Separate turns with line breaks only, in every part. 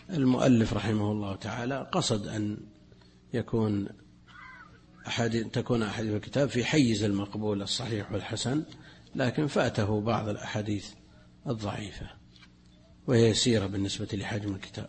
المؤلف رحمه الله تعالى قصد أن تكون أحاديث الكتاب في حيز المقبول الصحيح والحسن، لكن فاته بعض الأحاديث الضعيفة وهي يسيرة بالنسبة لحجم الكتاب.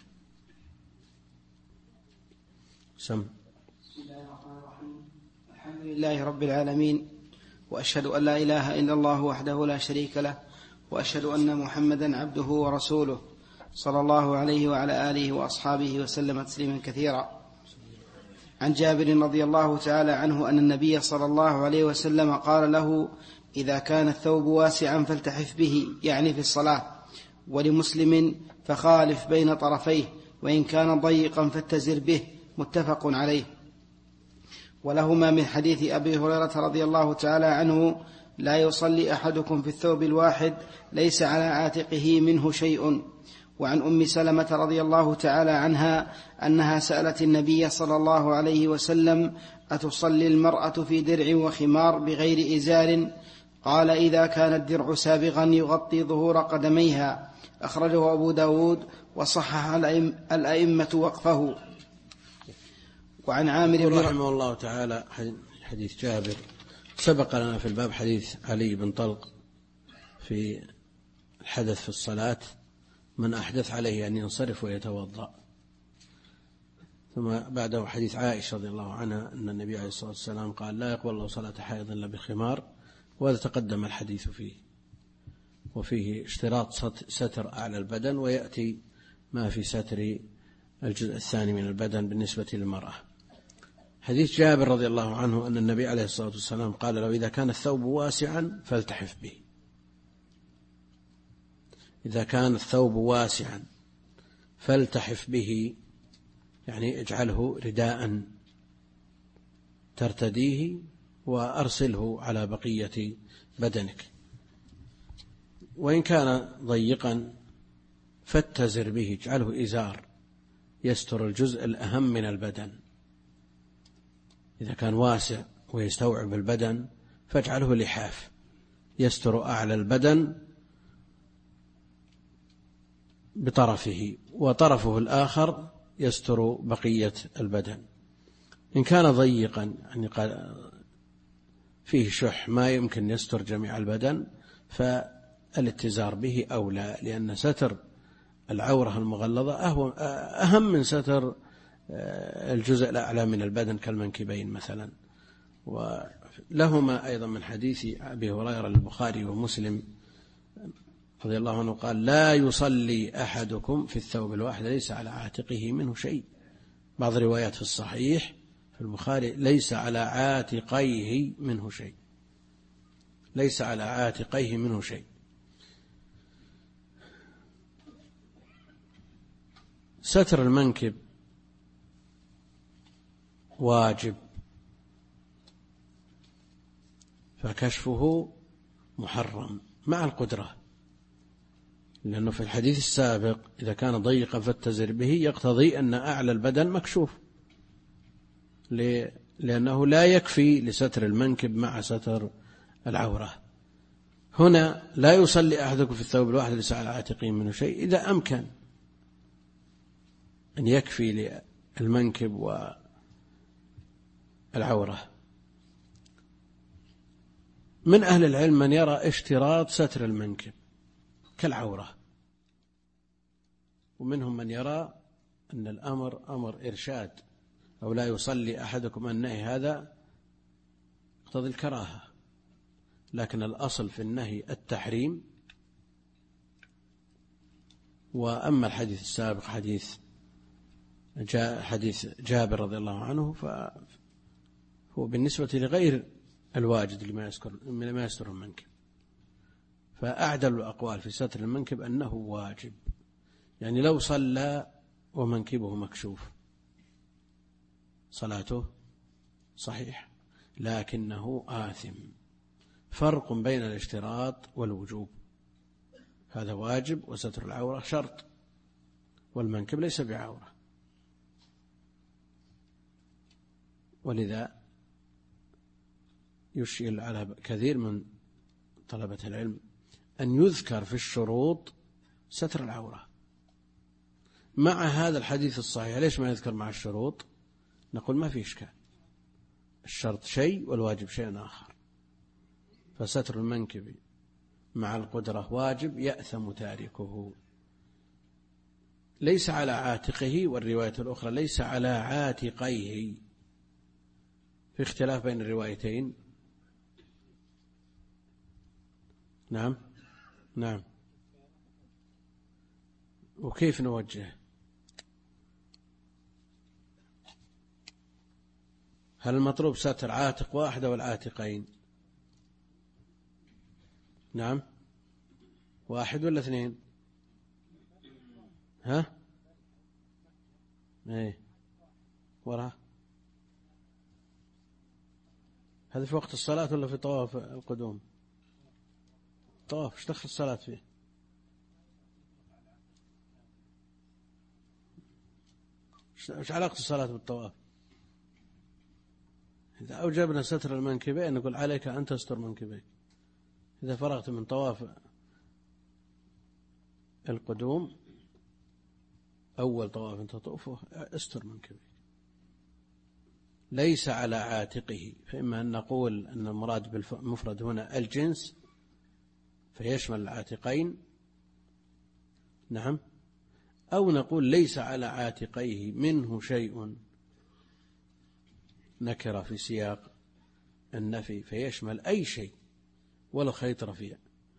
بسم الله الرحمن الرحيم. الحمد لله رب العالمين، وأشهد أن لا إله إلا الله وحده لا شريك له، وأشهد أن محمدا عبده ورسوله صلى الله عليه وعلى آله وأصحابه وسلم تسليما كثيرا. عن جابر رضي الله تعالى عنه أن النبي صلى الله عليه وسلم قال له: إذا كان الثوب واسعا فالتحف به، يعني في الصلاة. ولمسلم: فخالف بين طرفيه، وإن كان ضيقا فاتزر به، متفق عليه. ولهما من حديث أبي هريرة رضي الله تعالى عنه: لا يصلي أحدكم في الثوب الواحد ليس على عاتقه منه شيء. وعن أم سلمة رضي الله تعالى عنها أنها سألت النبي صلى الله عليه وسلم: أتصلي المرأة في درع وخمار بغير إزار؟ قال: إذا كان الدرع سابغا يغطي ظهور قدميها. أخرجه أبو داود وصحح الأئمة وقفه. وعن عامر
رحمه الله تعالى حديث جابر. سبق لنا في الباب حديث علي بن طلق في الحدث في الصلاة: من أحدث عليه أن ينصرف ويتوضأ. ثم بعده حديث عائشة رضي الله عنها أن النبي عليه الصلاة والسلام قال: لا يقبل الله صلاة حائض إلا بخمار، وهذا تقدم الحديث فيه، وفيه اشتراط ستر أعلى البدن، ويأتي ما في ستر الجزء الثاني من البدن بالنسبة للمرأة. حديث جابر رضي الله عنه أن النبي عليه الصلاة والسلام قال له: إذا كان الثوب واسعا فالتحف به. إذا كان الثوب واسعا فالتحف به، يعني اجعله رداء ترتديه وأرسله على بقية بدنك. وإن كان ضيقا فاتزر به، اجعله إزار يستر الجزء الأهم من البدن. إذا كان واسع ويستوعب البدن فاجعله لحاف يستر أعلى البدن بطرفه، وطرفه الآخر يستر بقية البدن. إن كان ضيقا يعني فيه شح ما يمكن يستر جميع البدن، فالاتزار به أولى، لأن ستر العورة المغلظة أهم من ستر الجزء الأعلى من البدن كالمنكبين مثلا. ولهما أيضا من حديث أبي هريرة البخاري ومسلم رضي الله عنه قال: لا يصلي أحدكم في الثوب الواحد ليس على عاتقه منه شيء. بعض روايات في الصحيح في البخاري: ليس على عاتقيه منه شيء، ليس على عاتقيه منه شيء. ستر المنكب واجب، فكشفه محرم مع القدرة، لأنه في الحديث السابق إذا كان ضيقا فاتزر به يقتضي أن أعلى البدن مكشوف، لأنه لا يكفي لستر المنكب مع ستر العورة. هنا: لا يصلي أحدكم في الثوب الواحد ليس على عاتقه منه شيء، إذا أمكن أن يكفي للمنكب والعورة. من أهل العلم من يرى اشتراط ستر المنكب كالعورة، ومنهم من يرى أن الأمر أمر إرشاد، أو لا يصلي أحدكم النهي هذا يقتضي الكراهة، لكن الأصل في النهي التحريم. وأما الحديث السابق حديث جابر رضي الله عنه فهو بالنسبة لغير الواجد لما يستر المنكب، فأعدل الأقوال في ستر المنكب أنه واجب، يعني لو صلى ومنكبه مكشوف صلاته صحيح لكنه آثم. فرق بين الاشتراط والوجوب، هذا واجب وستر العورة شرط، والمنكب ليس بعورة. ولذا يشير على كثير من طلبة العلم أن يذكر في الشروط ستر العورة، مع هذا الحديث الصحيح ليش ما يذكر مع الشروط؟ نقول ما في إشكال، الشرط شيء والواجب شيء آخر. فستر المنكب مع القدرة واجب يأثم تاركه، ليس على عاتقه، والرواية الأخرى ليس على عاتقيه، في اختلاف بين الروايتين. نعم نعم. وكيف نوجه؟ هل المطلوب ستر عاتق واحدة والعاتقين؟ نعم، واحد ولا اثنين؟ ها؟ ايه وراء. هذا في وقت الصلاة ولا في طواف القدوم؟ طواف، ايش دخل الصلاة فيه؟ ايش علاقة الصلاة بالطواف؟ إذا أوجبنا ستر المنكبين نقول عليك أن تستر منكبيك. إذا فرغت من طواف القدوم أول طواف تطوفه استر منكبيك، ليس على عاتقه. فإما أن نقول أن المراد بالمفرد هنا الجنس فيشمل العاتقين، نعم، أو نقول ليس على عاتقيه منه شيء، نكرة في سياق النفي فيشمل أي شيء ولو خيط رفيع،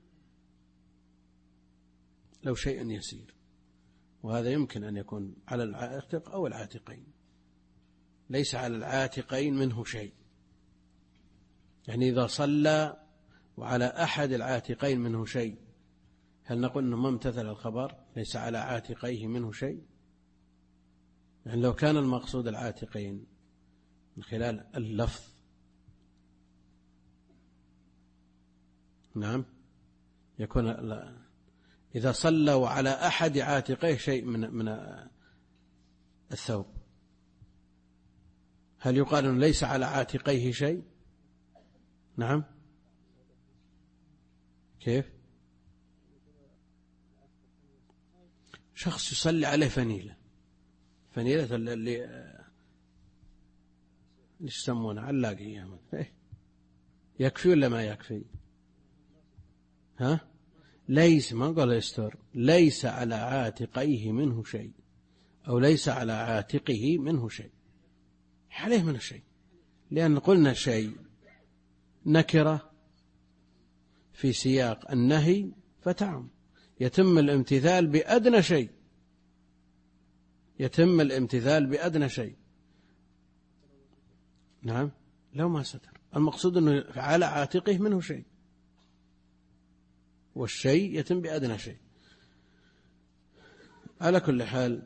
لو شيء يسير، وهذا يمكن أن يكون على العاتق أو العاتقين. ليس على العاتقين منه شيء، يعني إذا صلى وعلى أحد العاتقين منه شيء، هل نقول أنه ما امتثل الخبر ليس على عاتقيه منه شيء؟ يعني لو كان المقصود العاتقين من خلال اللفظ، نعم، يكون إذا صلى وعلى أحد عاتقيه شيء من الثوب، هل يقال أنه ليس على عاتقيه شيء؟ نعم، كيف؟ شخص يصلي عليه فنيلة اللي يسمونه علاقية، يكفي ولا ما يكفي؟ ها؟ ليس، ما قال يستر، ليس على عاتقيه منه شيء، أو ليس على عاتقه منه شيء، عليه منه شيء، لأن قلنا شيء نكرة في سياق النهي فتعم، يتم الامتثال بأدنى شيء، يتم الامتثال بأدنى شيء. نعم، لو ما ستر، المقصود أنه على عاتقه منه شيء، والشيء يتم بأدنى شيء. على كل حال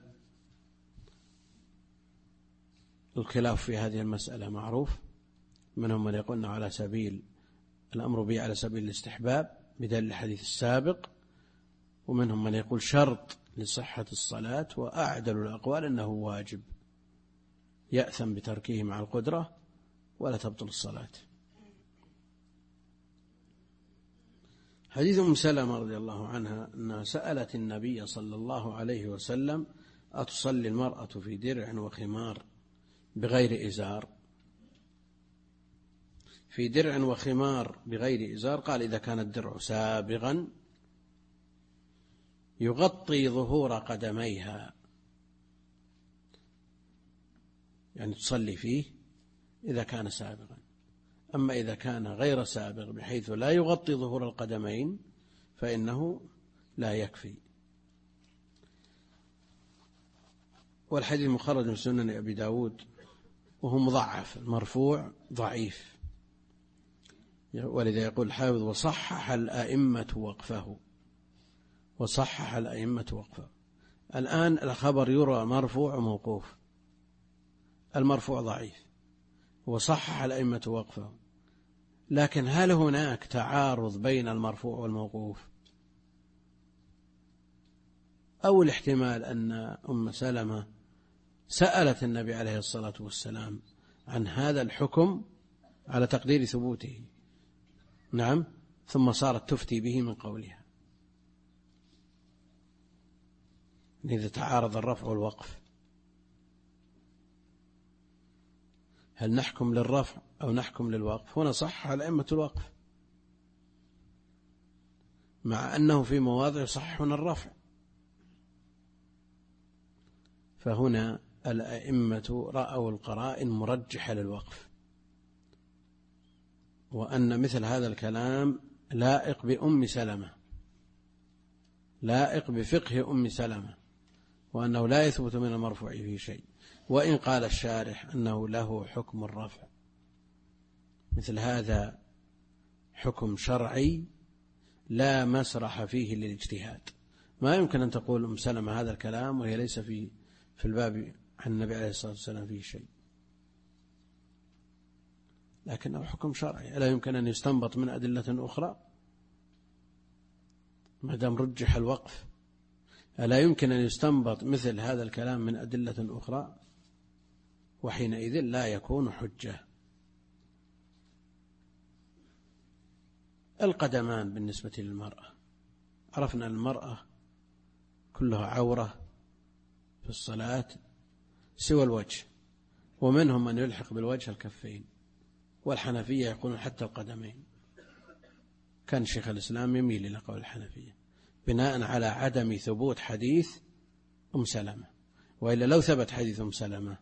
الخلاف في هذه المسألة معروف، منهم من يقولنا على سبيل الأمر به على سبيل الاستحباب بدليل الحديث السابق، ومنهم من يقول شرط لصحة الصلاة، وأعدل الأقوال أنه واجب يأثم بتركه مع القدرة ولا تبطل الصلاة. حديث أم سلمة رضي الله عنها أنها سألت النبي صلى الله عليه وسلم: أتصلي المرأة في درع وخمار بغير إزار؟ في درع وخمار بغير إزار، قال: إذا كان الدرع سابغا يغطي ظهور قدميها، يعني تصلي فيه إذا كان سابغا. أما إذا كان غير سابغ بحيث لا يغطي ظهور القدمين فإنه لا يكفي. والحديث مخرج من سنن أبي داود وهو مضعف، المرفوع ضعيف، ولذا يقول الحافظ: وصحح الأئمة وقفه، وصحح الأئمة وقفه. الآن الخبر يروى مرفوع وموقوف، المرفوع ضعيف وصحح الأئمة وقفه، لكن هل هناك تعارض بين المرفوع والموقوف؟ أو الاحتمال أن أم سلمة سألت النبي عليه الصلاة والسلام عن هذا الحكم على تقدير ثبوته، نعم، ثم صارت تفتي به من قولها. إذا تعارض الرفع والوقف هل نحكم للرفع أو نحكم للوقف؟ هنا صح على أئمة الوقف، مع أنه في مواضع يصححون الرفع. فهنا الأئمة رأوا القرائن مرجحة للوقف، وأن مثل هذا الكلام لائق بأم سلمة، لائق بفقه أم سلمة، وأنه لا يثبت من المرفوع فيه شيء. وإن قال الشارح أنه له حكم الرفع، مثل هذا حكم شرعي لا مسرح فيه للاجتهاد. ما يمكن أن تقول أم سلمة هذا الكلام وهي ليس في الباب عن النبي عليه الصلاة والسلام فيه شيء، لكنه حكم شرعي لا يمكن أن يستنبط من أدلة أخرى ما دام رجح الوقف. ألا يمكن أن يستنبط مثل هذا الكلام من أدلة أخرى؟ وحينئذ لا يكون حجة. القدمان بالنسبة للمرأة، عرفنا المرأة كلها عورة في الصلاة سوى الوجه، ومنهم من يلحق بالوجه الكفين، والحنفية يقولون حتى القدمين. كان شيخ الإسلام يميل إلى قول الحنفية بناء على عدم ثبوت حديث أم سلمة، وإلا لو ثبت حديث أم سلمة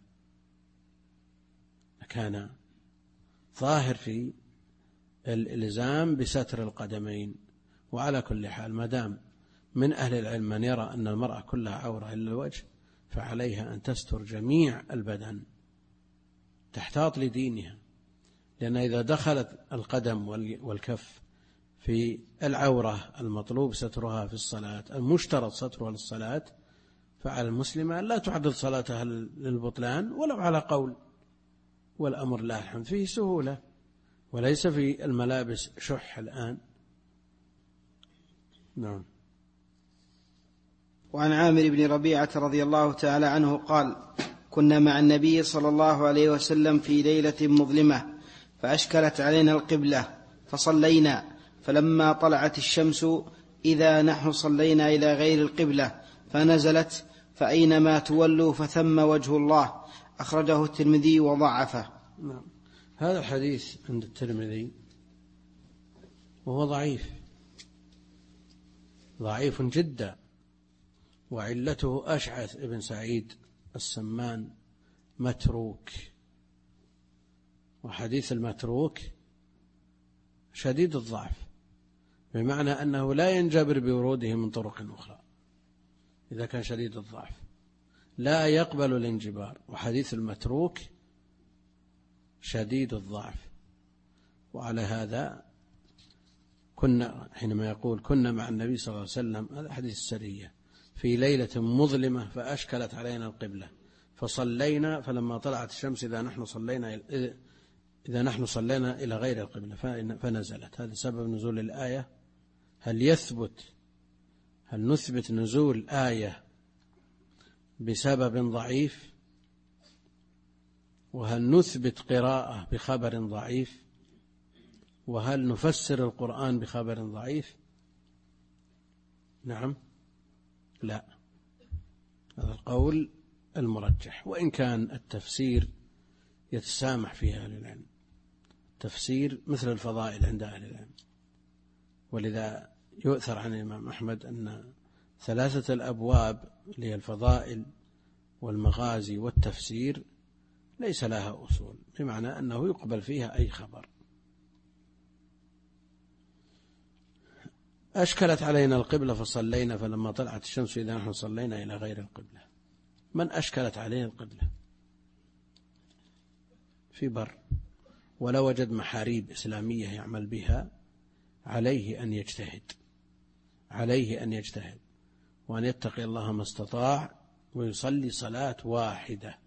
كان ظاهر في الإلزام بستر القدمين. وعلى كل حال ما دام من أهل العلم من يرى أن المرأة كلها عورة إلا الوجه، فعليها أن تستر جميع البدن، تحتاط لدينها، لأن إذا دخلت القدم والكف في العورة المطلوب سترها في الصلاة، المشترط سترها للصلاة، فعلى المسلمة لا تعرض صلاتها للبطلان ولو على قول. والأمر لا الحمد فيه سهولة، وليس في الملابس شح الآن. نعم.
وعن عامر بن ربيعة رضي الله تعالى عنه قال: كنا مع النبي صلى الله عليه وسلم في ليلة مظلمة فأشكلت علينا القبلة فصلينا، فلما طلعت الشمس إذا نحن صلينا إلى غير القبلة، فنزلت: فأينما تولوا فثم وجه الله. أخرجه الترمذي وضعفه.
نعم. هذا الحديث عند الترمذي وهو ضعيف جدا، وعلته أشعث ابن سعيد السمان متروك، وحديث المتروك شديد الضعف، بمعنى أنه لا ينجبر بوروده من طرق أخرى. إذا كان شديد الضعف لا يقبل الانجبار، وحديث المتروك شديد الضعف. وعلى هذا كنا حينما يقول كنا مع النبي صلى الله عليه وسلم، هذا حديث السرية، في ليلة مظلمة فأشكلت علينا القبلة فصلينا، فلما طلعت الشمس إذا نحن صلينا إلى غير القبلة فنزلت. هذا سبب نزول الآية. هل نثبت نزول آية بسبب ضعيف؟ وهل نثبت قراءة بخبر ضعيف؟ وهل نفسر القرآن بخبر ضعيف؟ نعم، لا. هذا القول المرجح، وإن كان التفسير يتسامح فيه أهل العلم، تفسير مثل الفضائل عند أهل العلم. ولذا يؤثر عن الإمام أحمد أن 3 الأبواب اللي هي الفضائل والمغازي والتفسير ليس لها أصول، بمعنى أنه يقبل فيها أي خبر. أشكلت علينا القبلة فصلينا، فلما طلعت الشمس إذا نحن صلينا إلى غير القبلة. من أشكلت عليه القبلة في بر ولا وجد محاريب إسلامية يعمل بها، عليه أن يجتهد وأن يتقي الله ما استطاع ويصلي صلاة واحدة.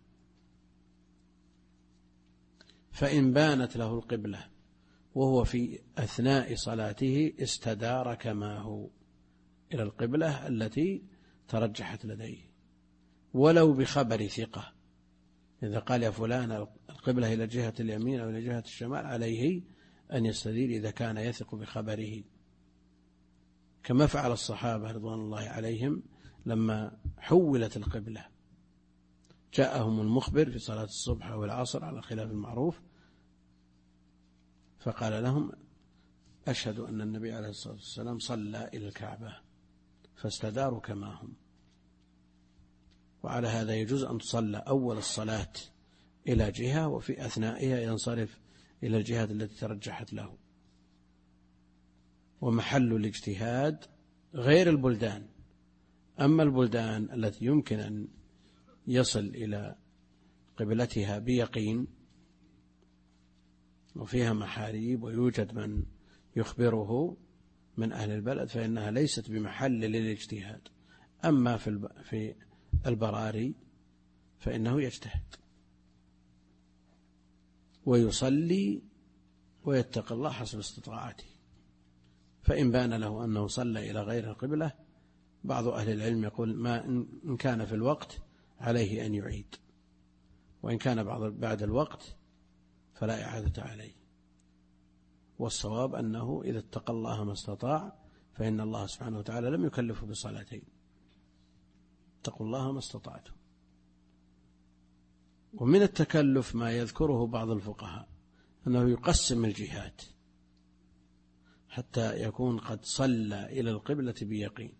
فإن بانت له القبلة وهو في أثناء صلاته استدار كما هو إلى القبلة التي ترجحت لديه، ولو بخبر ثقة. إذا قال يا فلان القبلة إلى جهة اليمين أو إلى جهة الشمال، عليه أن يستدير إذا كان يثق بخبره، كما فعل الصحابة رضوان الله عليهم لما حولت القبلة جاءهم المخبر في صلاة الصبح والعصر على خلاف المعروف، فقال لهم: أشهد أن النبي عليه الصلاة والسلام صلى إلى الكعبة، فاستداروا كما هم. وعلى هذا يجوز أن تصلى أول الصلاة إلى جهة، وفي أثنائها ينصرف إلى الجهة التي ترجحت له. ومحل الاجتهاد غير البلدان. أما البلدان التي يمكن أن يصل إلى قبلتها بيقين وفيها محاريب ويوجد من يخبره من أهل البلد، فإنها ليست بمحل للاجتهاد. أما في البراري فإنه يجتهد ويصلي ويتقي الله حسب استطاعته. فإن بان له أنه صلى إلى غير القبلة، بعض أهل العلم يقول ما إن كان في الوقت عليه أن يعيد، وإن كان بعد الوقت فلا إعادة عليه. والصواب أنه إذا اتقى الله ما استطاع، فإن الله سبحانه وتعالى لم يكلفه بصلاتين. اتقوا الله ما استطعتم. ومن التكلف ما يذكره بعض الفقهاء أنه يقسم الجهات حتى يكون قد صلى إلى القبلة بيقين،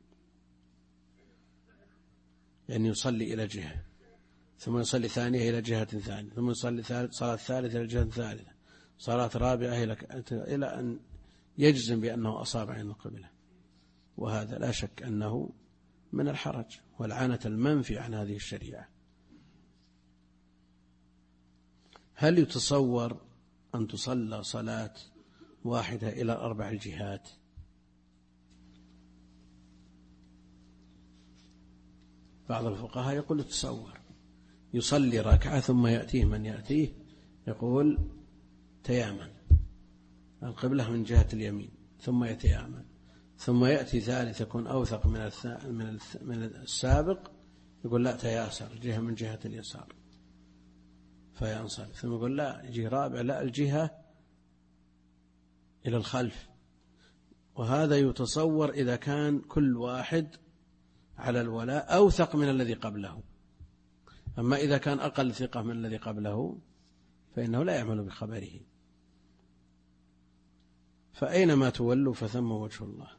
يعني يصلي إلى جهة ثم يصلي ثانية إلى جهة ثانية ثم يصلي صلاة ثالثة إلى جهة ثالثة، صلاة رابعة إلى أن يجزم بأنه أصاب عين القبلة. وهذا لا شك أنه من الحرج والعنة المنفي عن هذه الشريعة. هل يتصور أن تصلى صلاة واحدة إلى 4 الجهات؟ بعض الفقهاء يقول يتصور، يصلي ركعة ثم يأتيه من يأتيه يقول تيامن القبلة من جهة اليمين ثم يتيامن، ثم يأتي ثالث يكون أوثق من السابق يقول لا تياسر الجهة من جهة اليسار فينصرف، ثم يقول لا يجي رابع لا الجهة إلى الخلف. وهذا يتصور إذا كان كل واحد على الولاء أوثق من الذي قبله. أما إذا كان أقل ثقة من الذي قبله فإنه لا يعمل بخبره. فأينما تولوا فثم وجه الله.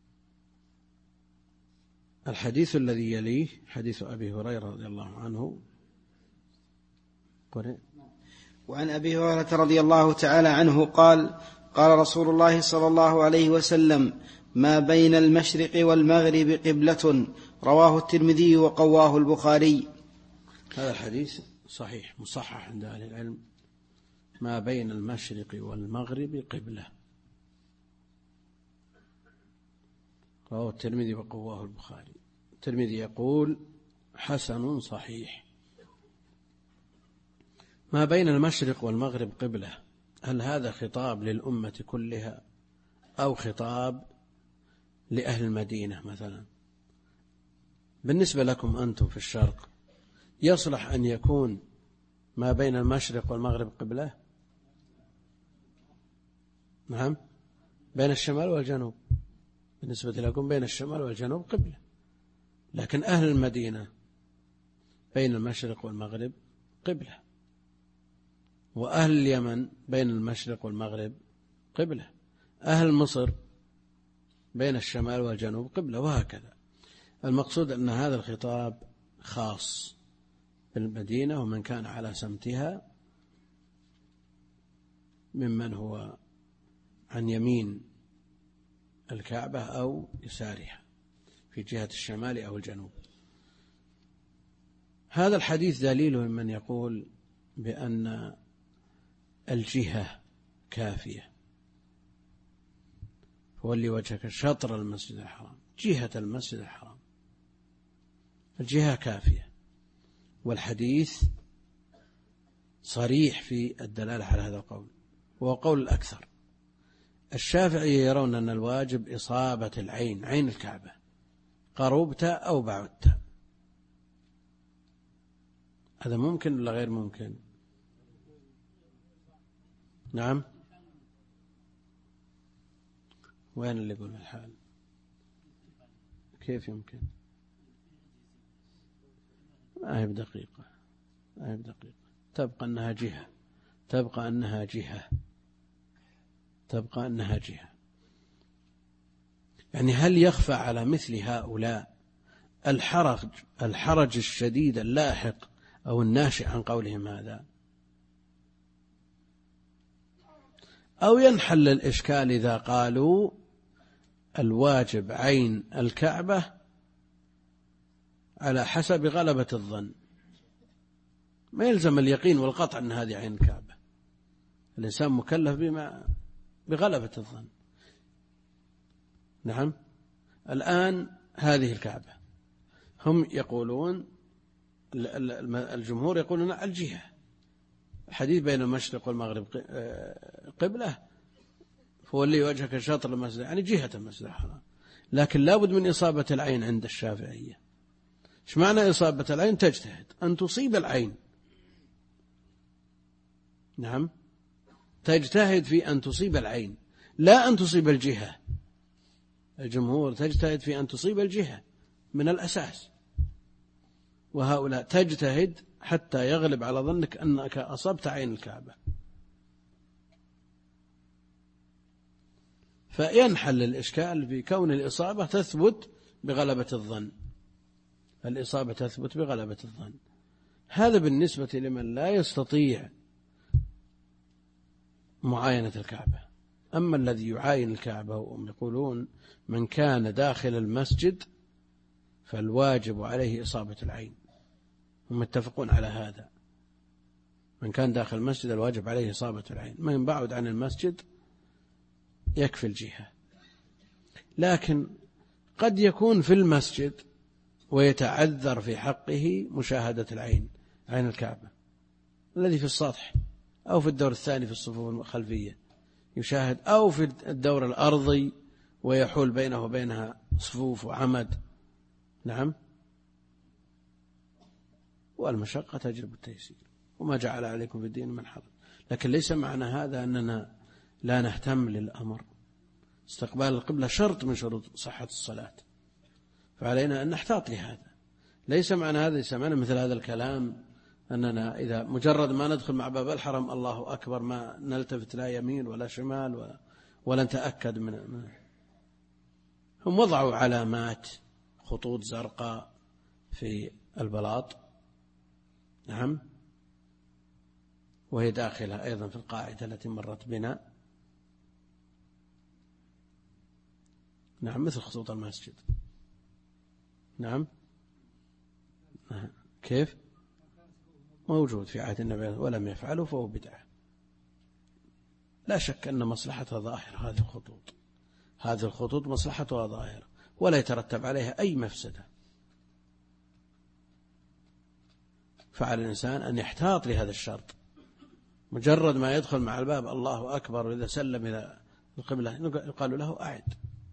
الحديث الذي يليه حديث أبي هريرة رضي الله عنه.
وعن أبي هريرة رضي الله تعالى عنه قال: قال رسول الله صلى الله عليه وسلم: ما بين المشرق والمغرب قبلة. رواه الترمذي وقواه البخاري.
هذا الحديث صحيح مصحح عند أهل العلم. ما بين المشرق والمغرب قبلة. رواه الترمذي وقواه البخاري. الترمذي يقول حسن صحيح. ما بين المشرق والمغرب قبلة، هل هذا خطاب للأمة كلها أو خطاب لأهل المدينة مثلا؟ بالنسبة لكم أنتم في الشرق يصلح أن يكون ما بين المشرق والمغرب قبلة؟ نعم، بين الشمال والجنوب. بالنسبة لكم بين الشمال والجنوب قبلة، لكن أهل المدينة بين المشرق والمغرب قبلة، وأهل اليمن بين المشرق والمغرب قبلة، أهل مصر بين الشمال والجنوب قبلة، وهكذا. المقصود أن هذا الخطاب خاص بالمدينة ومن كان على سمتها ممن هو عن يمين الكعبة أو يسارها في جهة الشمال أو الجنوب. هذا الحديث دليل من يقول بأن الجهة كافية. فولي وجهك شطر المسجد الحرام، جهة المسجد الحرام، الجهة كافية. والحديث صريح في الدلالة على هذا القول، وهو قول الأكثر. الشافعي يرون أن الواجب إصابة العين، عين الكعبة، قربت أو بعدت. هذا ممكن ولا غير ممكن؟ نعم. وين اللي يقول الحال؟ كيف يمكن؟ ما هي بدقيقة، ما هي بدقيقة، تبقى أنها جهة، تبقى أنها جهة، تبقى أنها جهة. يعني هل يخفى على مثل هؤلاء الحرج الشديد اللاحق أو الناشئ عن قولهم هذا؟ أو ينحل الإشكال إذا قالوا الواجب عين الكعبة على حسب غلبة الظن، ما يلزم اليقين والقطع أن هذه عين الكعبة، الإنسان مكلف بغلبة الظن. نعم، الآن هذه الكعبة، هم يقولون، الجمهور يقولون الجهة، الحديث بين المشرق والمغرب قبلة، فولي وجهك شاطر المسجد، يعني جهة المسجد الحرام، لكن لابد من إصابة العين عند الشافعية. ايش معنى إصابة العين؟ تجتهد أن تصيب العين. نعم، تجتهد في أن تصيب العين لا أن تصيب الجهة. الجمهور تجتهد في أن تصيب الجهة من الأساس، وهؤلاء تجتهد حتى يغلب على ظنك أنك أصبت عين الكعبة. فينحل الإشكال في كون الإصابة تثبت بغلبة الظن، الإصابة تثبت بغلبة الظن. هذا بالنسبة لمن لا يستطيع معاينة الكعبة. أما الذي يعاين الكعبة وهم يقولون من كان داخل المسجد فالواجب عليه إصابة العين، هم متفقون على هذا، من كان داخل المسجد الواجب عليه إصابة العين، من بعد عن المسجد يكفي الجهة. لكن قد يكون في المسجد ويتعذر في حقه مشاهدة العين، عين الكعبة الذي في السطح أو في الدور الثاني في الصفوف الخلفية يشاهد، أو في الدور الأرضي ويحول بينه وبينها صفوف وعمد. نعم، والمشقة تجلب التيسير، وما جعل عليكم في الدين من حرج. لكن ليس معنى هذا أننا لا نهتم للأمر. استقبال القبلة شرط من شروط صحة الصلاة، فعلينا أن نحتاط لهذا. ليس معنى هذا، ليس معنى مثل هذا الكلام أننا إذا مجرد ما ندخل مع باب الحرم الله أكبر ما نلتفت لا يمين ولا شمال ولا نتأكد منه. هم وضعوا علامات خطوط زرقاء في البلاط، نعم، وهي داخلة أيضا في القاعدة التي مرت بنا، نعم، مثل خطوط المسجد. نعم، كيف؟ موجود في عهد النبي ولم يفعله فهو بدعة. لا شك أن مصلحتها ظاهرة، هذه الخطوط مصلحتها ظاهرة ولا يترتب عليها أي مفسدة، فعلى الإنسان أن يحتاط لهذا الشرط. مجرد ما يدخل مع الباب الله أكبر وإذا سلم إلى القبلة يقال له أعد،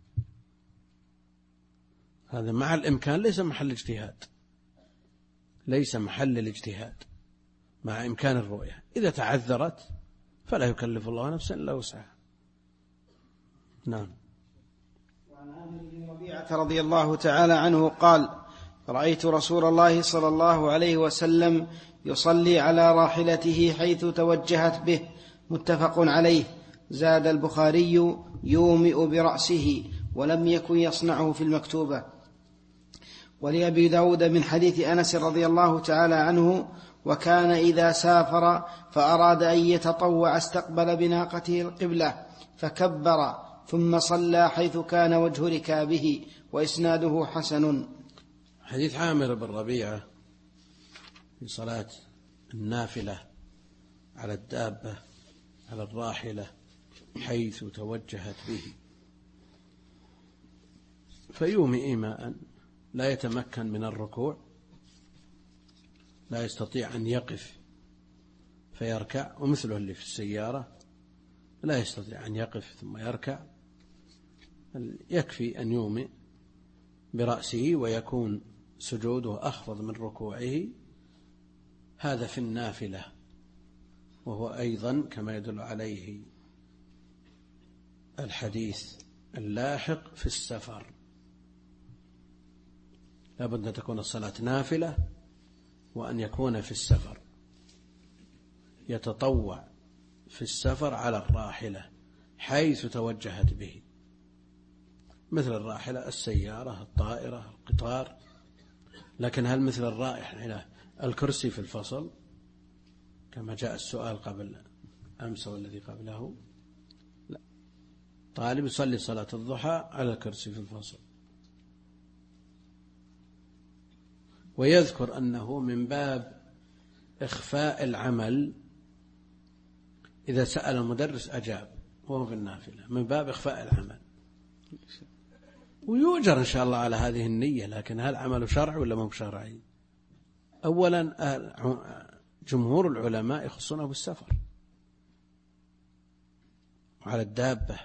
هذا مع الإمكان ليس محل اجتهاد، ليس محل الاجتهاد مع إمكان الرؤية. إذا تعذرت فلا يكلف الله نفسا إلا وسعها. نعم.
وعن عامر بن ربيعة رضي الله تعالى عنه قال: رأيت رسول الله صلى الله عليه وسلم يصلي على راحلته حيث توجهت به، متفق عليه. زاد البخاري: يومئ برأسه، ولم يكن يصنعه في المكتوبة. ولأبي داود من حديث أنس رضي الله تعالى عنه: وكان إذا سافر فأراد أن يتطوع استقبل بناقته القبلة فكبر ثم صلى حيث كان وجه ركابه. وإسناده حسن.
حديث عامر بن ربيعة في صلاة النافلة على الدابة على الراحلة حيث توجهت به، فيومئ إيماء، لا يتمكن من الركوع، لا يستطيع أن يقف فيركع، ومثله اللي في السيارة لا يستطيع أن يقف ثم يركع، يكفي أن يومئ برأسه ويكون سجوده أخفض من ركوعه. هذا في النافلة، وهو أيضا كما يدل عليه الحديث اللاحق في السفر. لابد أن تكون الصلاة نافلة وأن يكون في السفر، يتطوع في السفر على الراحلة حيث توجهت به، مثل الراحلة السيارة، الطائرة، القطار. لكن هل مثل الراحلة الكرسي في الفصل كما جاء السؤال قبل أمس والذي قبله؟ لا، طالب يصلي صلاة الضحى على الكرسي في الفصل. ويذكر أنه من باب إخفاء العمل، إذا سأل المدرس أجاب وهو في النافلة، من باب إخفاء العمل، ويؤجر إن شاء الله على هذه النية. لكن هل عمل شرعي ولا مو شرعي؟ أولا جمهور العلماء يخصونه بالسفر وعلى الدابة،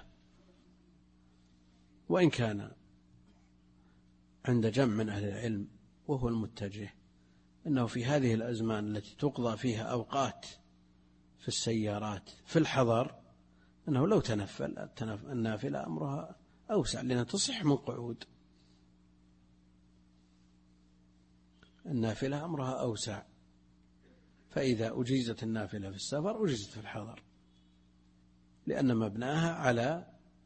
وإن كان عند جمع من أهل العلم وهو المتجه أنه في هذه الأزمان التي تقضى فيها أوقات في السيارات في الحضر، أنه لو تنفل النافلة أمرها أوسع، لأنها تصح من قعود. النافلة أمرها أوسع، فإذا أجيزت النافلة في السفر أجيزت في الحضر، لأن مبناها على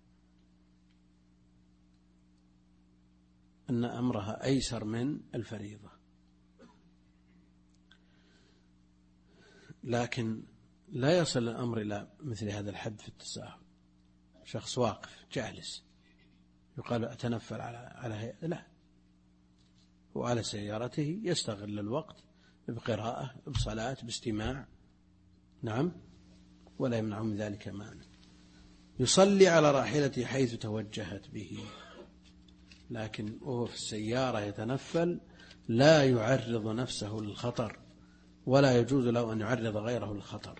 أن أمرها أيسر من الفريضة. لكن لا يصل الأمر إلى مثل هذا الحد في التساهل. شخص واقف جالس يقال أتنفل على هيئة، لا، وعلى سيارته يستغل الوقت بقراءة، بصلاة، باستماع، نعم، ولا يمنع من ذلك مانع. يصلي على راحلته حيث توجهت به، لكن وهو في السيارة يتنفل لا يعرض نفسه للخطر، ولا يجوز له أن يعرض غيره للخطر،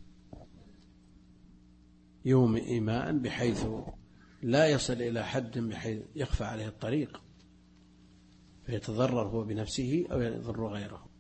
يومئ إيماء بحيث لا يصل إلى حد بحيث يخفى عليه الطريق فيتضرر هو بنفسه أو يضر غيره.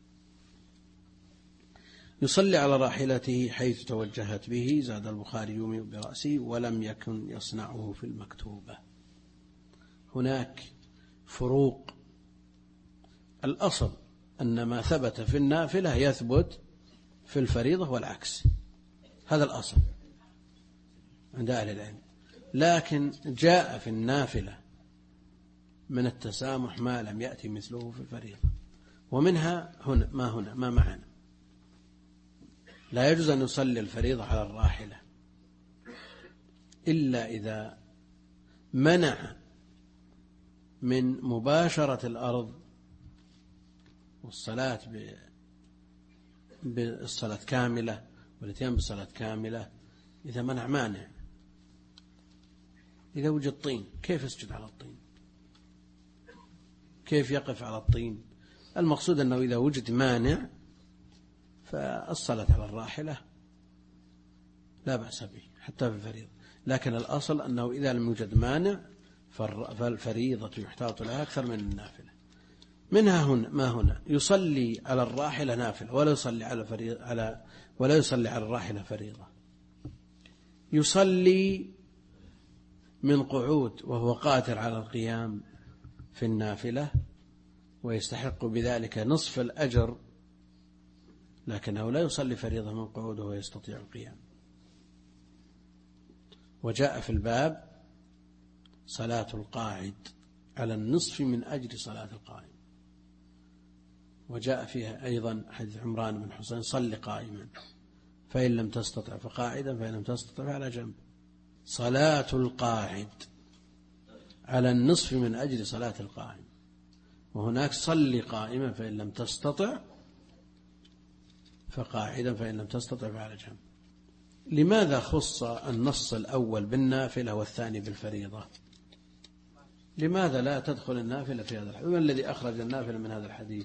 يصلي على راحلته حيث توجهت به، زاد البخاري يومئ برأسه ولم يكن يصنعه في المكتوبة. هناك فروق. الأصل أن ما ثبت في النافلة يثبت في الفريضة والعكس، هذا الأصل عند أهل العلم. لكن جاء في النافلة من التسامح ما لم يأتي مثله في الفريضة، ومنها هنا ما معنا. لا يجوز أن يصلي الفريضة على الراحلة إلا إذا منع من مباشرة الأرض والصلاة بالصلاة كاملة والاتيان بالصلاة كاملة. إذا منع مانع، إذا وجد طين كيف يسجد على الطين؟ كيف يقف على الطين؟ المقصود أنه إذا وجد مانع فالصلاة على الراحلة لا بأس به حتى في الفريضة. لكن الأصل أنه إذا لم يوجد مانع فالفريضة يحتاط لها أكثر من النافلة. منها ما هنا يصلي على الراحلة نافلة ولا يصلي على الراحلة فريضة. يصلي من قعود وهو قادر على القيام في النافلة ويستحق بذلك نصف الأجر، لكنه لا يصلي فريضة من قعود وهو يستطيع القيام. وجاء في الباب صلاة القاعد على النصف من أجل صلاة القائم. وجاء فيها أيضا حديث عمران بن حسين صل قائما فإن لم تستطع فقاعدا فإن لم تستطع فعلى جنب. صلاة القاعد على النصف من أجل صلاة القائم، وهناك صل قائما فإن لم تستطع فقاعدا فإن لم تستطع فعلى جنب. لماذا خص النص الأول بالنافلة والثاني بالفريضة؟ لماذا لا تدخل النافلة في هذا الحديث؟ من الذي أخرج النافلة من هذا الحديث؟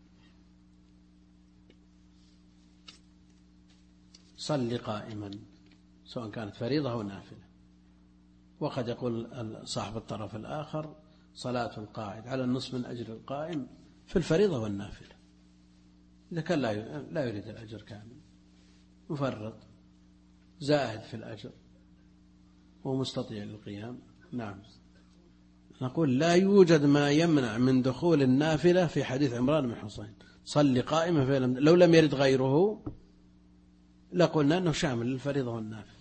صل قائما سواء كانت فريضة أو نافلة. وقد يقول صاحب الطرف الآخر صلاة القاعد على النصف من أجل القائم في الفريضة والنافلة. إذا كان لا يريد الأجر كامل، مفرط زاهد في الأجر ومستطيع للقيام، نعم، نقول لا يوجد ما يمنع من دخول النافلة في حديث عمران بن حسين صل قائما لو لم يرد غيره لقلنا أنه شامل للفريضة والنافلة.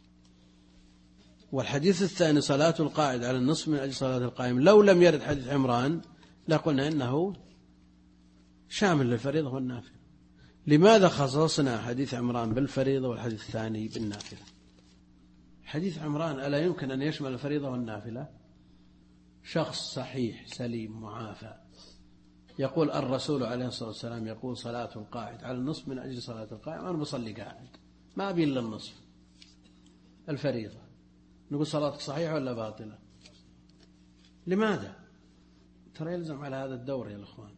والحديث الثاني صلاة القاعد على النصف من أجل صلاة القائم لو لم يرد حديث عمران لقلنا إنه شامل للفريضة والنافلة. لماذا خصصنا حديث عمران بالفريضة والحديث الثاني بالنافلة؟ حديث عمران ألا يمكن أن يشمل الفريضة والنافلة؟ شخص صحيح سليم معافى يقول الرسول عليه الصلاة والسلام يقول صلاة القاعد على النصف من أجل صلاة القائم، أنا بصلي قاعد ما أبي إلا النصف الفريضة، نقول صلاتك صحيحة ولا باطلة؟ لماذا؟ ترى يلزم على هذا الدور يا الأخوان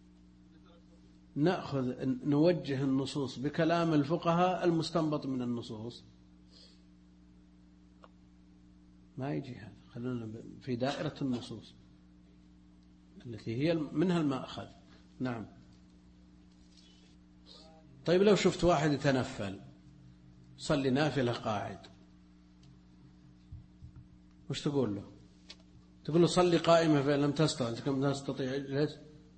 نوجه النصوص بكلام الفقهاء المستنبط من النصوص، ما يجي هذا، خلونا في دائرة النصوص التي هي منها المأخذ. نعم. طيب لو شفت واحد يتنفل صلي نافلة قاعد وش تقول له؟ تقول له صلي قائمة فإن لم تستطيع ليش؟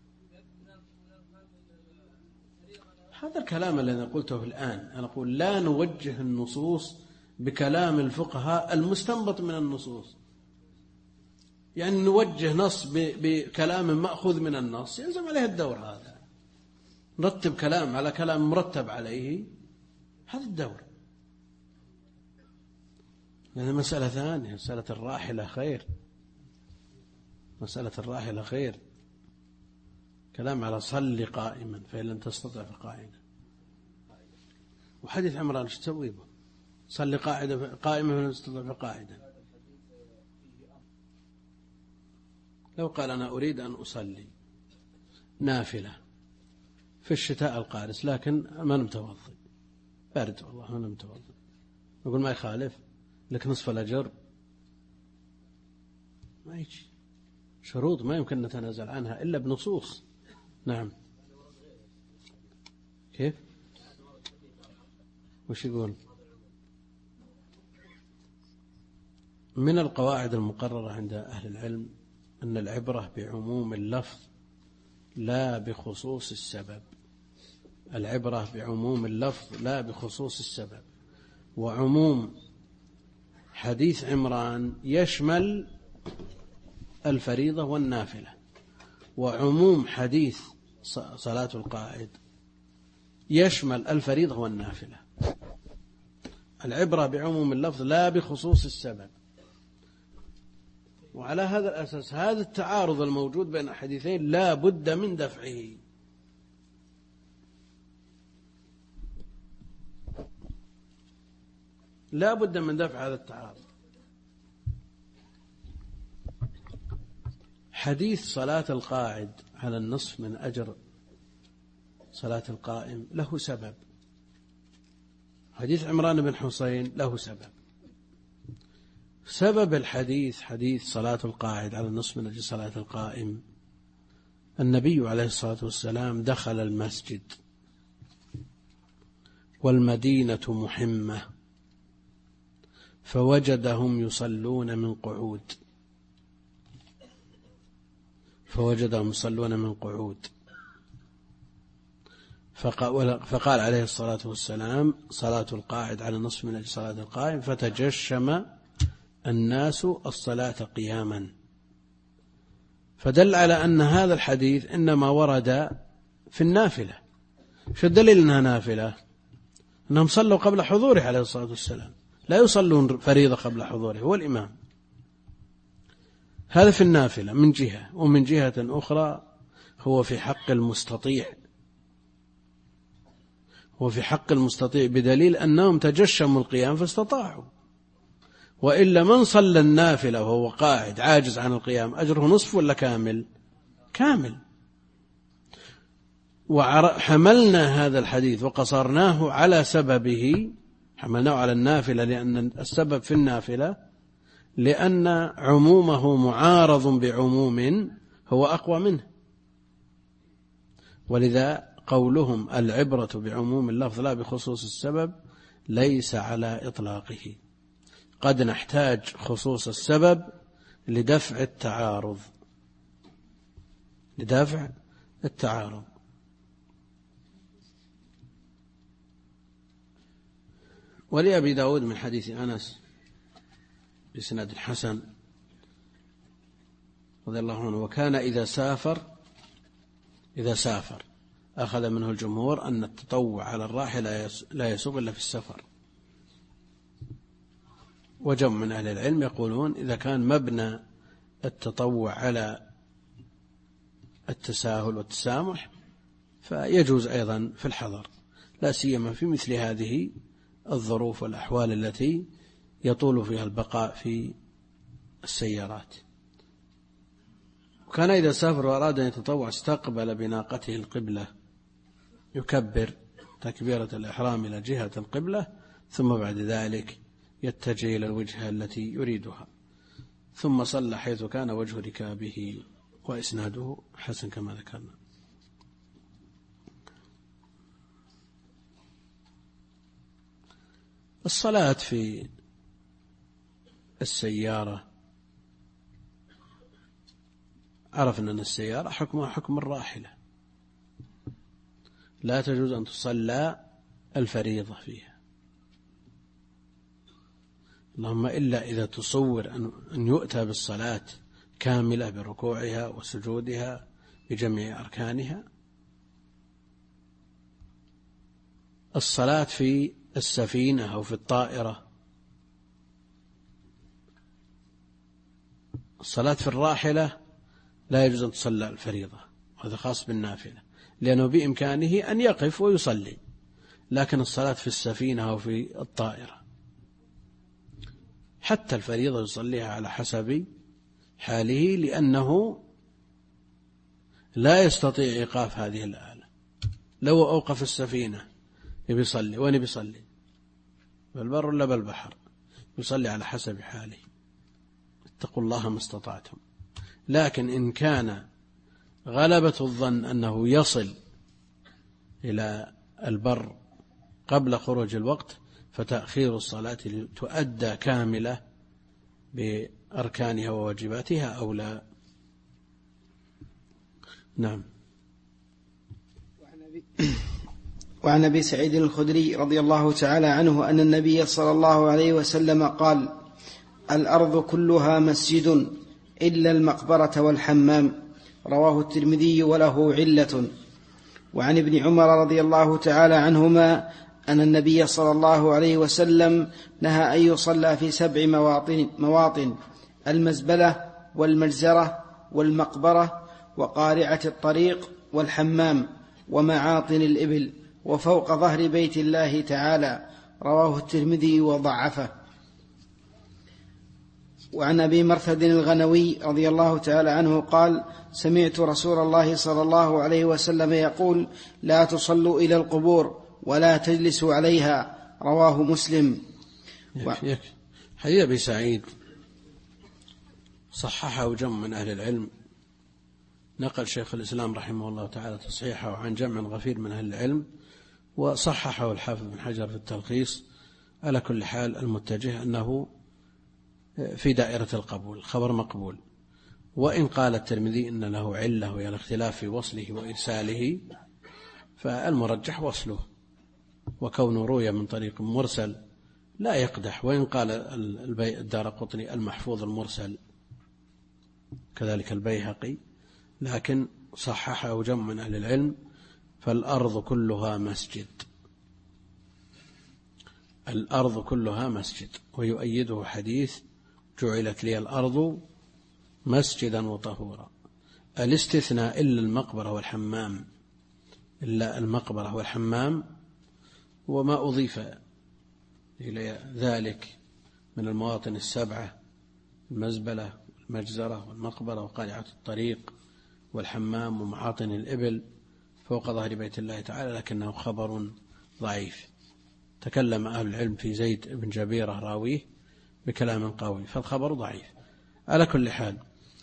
هذا الكلام الذي قلته الآن، أنا أقول لا نوجه النصوص بكلام الفقهاء المستنبط من النصوص، يعني نوجه نص بكلام مأخوذ من النص يلزم عليه الدور هذا، نرتب كلام على كلام مرتب عليه، هذا الدور. لأن مسألة ثانية، مسألة الراحلة خير، مسألة الراحلة خير، كلام على صل قائما فإن لم تستطع فقائما. وحديث عمران ايش تسوي به؟ صل قائما فإن لم تستطع فقائدا. لو قال أنا أريد أن أصلي نافلة في الشتاء القارس لكن ما متوضئ، بارد والله ما متوضئ، نقول ما يخالف لك نصف الأجر؟ ما يجي، شروط ما يمكن نتنازل عنها إلا بنصوص. نعم. كيف؟ وش يقول؟ من القواعد المقررة عند أهل العلم أن العبرة بعموم اللفظ لا بخصوص السبب، العبرة بعموم اللفظ لا بخصوص السبب. وعموم حديث عمران يشمل الفريضة والنافلة، وعموم حديث صلاة القاعد يشمل الفريضة والنافلة. العبرة بعموم اللفظ لا بخصوص السبب. وعلى هذا الأساس هذا التعارض الموجود بين الحديثين لا بد من دفعه. لا بد من دفع هذا التعارض. حديث صلاة القاعد على النصف من أجر صلاة القائم له سبب، حديث عمران بن حسين له سبب. سبب الحديث حديث صلاة القاعد على النصف من أجل صلاة القائم، النبي عليه الصلاة والسلام دخل المسجد والمدينة محمة فوجدهم يصلون من قعود، فقال عليه الصلاة والسلام صلاة القاعد على النصف من أجل صلاة القائم، فتجشم الناس الصلاة قياما. فدل على أن هذا الحديث إنما ورد في النافلة. شو الدليل أنها نافلة؟ أنهم صلوا قبل حضوره عليه الصلاة والسلام، لا يصلون فريضة قبل حضوره، هو الإمام. هذا في النافلة من جهة، ومن جهة أخرى هو في حق المستطيع، وفي حق المستطيع بدليل أنهم تجشموا القيام فاستطاعوا، وإلا من صلى النافلة وهو قاعد عاجز عن القيام أجره نصف ولا كامل؟ كامل. وحملنا هذا الحديث وقصرناه على سببه، حملناه على النافلة لأن السبب في النافلة لأن عمومه معارض بعموم هو أقوى منه. ولذا قولهم العبرة بعموم اللفظ لا بخصوص السبب ليس على إطلاقه، قد نحتاج خصوص السبب لدفع التعارض. ولأبي داود من حديث أنس بسند حسن رضي الله عنه: وكان إذا سافر أخذ منه الجمهور أن التطوع على الراحلة لا يسوغ إلا في السفر. وجمع من أهل العلم يقولون إذا كان مبنى التطوع على التساهل والتسامح فيجوز أيضا في الحضر، لا سيما في مثل هذه الظروف والأحوال التي يطول فيها البقاء في السيارات. وكان إذا سافر وأراد أن يتطوع استقبل بناقته القبلة، يكبر تكبيرة الإحرام إلى جهة القبلة، ثم بعد ذلك يتجه إلى الوجهة التي يريدها، ثم صلى حيث كان وجه ركابه. وإسناده حسن كما ذكرنا. الصلاة في السيارة، عرفنا أن السيارة حكمها حكم الراحلة، لا تجوز أن تصلى الفريضة فيها، اللهم إلا إذا تصور أن يؤتى بالصلاة كاملة بركوعها وسجودها بجميع أركانها. الصلاة في السفينة أو في الطائرة، الصلاة في الراحلة لا يجوز أن تصلى الفريضة، وهذا خاص بالنافلة، لأنه بإمكانه أن يقف ويصلي. لكن الصلاة في السفينة أو في الطائرة حتى الفريضة يصليها على حسب حاله، لأنه لا يستطيع إيقاف هذه الآلة. لو أوقف السفينة يصلي، وين بيصلي؟ بالبر ولا بالبحر؟ يصلي على حسب حاله. اتقوا الله ما استطعتم. لكن إن كان غلبة الظن أنه يصل إلى البر قبل خروج الوقت فتأخير الصلاة تؤدى كاملة بأركانها وواجباتها أو لا. نعم.
وعن أبي سعيد الخدري رضي الله تعالى عنه أن النبي صلى الله عليه وسلم قال: الأرض كلها مسجد إلا المقبرة والحمام. رواه الترمذي وله علة. وعن ابن عمر رضي الله تعالى عنهما أن النبي صلى الله عليه وسلم نهى أن يصلى في 7 مواطن: المزبلة والمجزرة والمقبرة وقارعة الطريق والحمام ومعاطن الإبل وفوق ظهر بيت الله تعالى. رواه الترمذي وضعفه. وعن أبي مرثد الغنوي رضي الله تعالى عنه قال: سمعت رسول الله صلى الله عليه وسلم يقول: لا تصلوا إلى القبور ولا تجلسوا عليها. رواه مسلم.
حديث أبي سعيد صححه جمع من أهل العلم، نقل شيخ الإسلام رحمه الله تعالى تصحيحه عن جمع غفير من أهل العلم، وصححه الحافظ بن حجر في التلخيص. على كل حال المتجه أنه في دائرة القبول، خبر مقبول. وإن قال الترمذي إن له علة وهي الاختلاف في وصله وإرساله، فالمرجح وصله، وكونه روي من طريق مرسل لا يقدح. وإن قال الدارقطني المحفوظ المرسل، كذلك البيهقي، لكن صححه جمع من أهل العلم. فالأرض كلها مسجد، الأرض كلها مسجد. ويؤيده حديث: جعلت لي الأرض مسجدا وطهورا. الاستثناء إلا المقبرة والحمام، إلا المقبرة والحمام وما أضيف إلى ذلك من المواطن 7: المزبلة والمجزرة والمقبرة وقارعة الطريق والحمام ومعاطن الإبل فوق ظهر بيت الله تعالى، لكنه خبر ضعيف. تكلم أهل العلم في زيد بن جبيرة راويه بكلام قوي، فالخبر ضعيف. على كل حال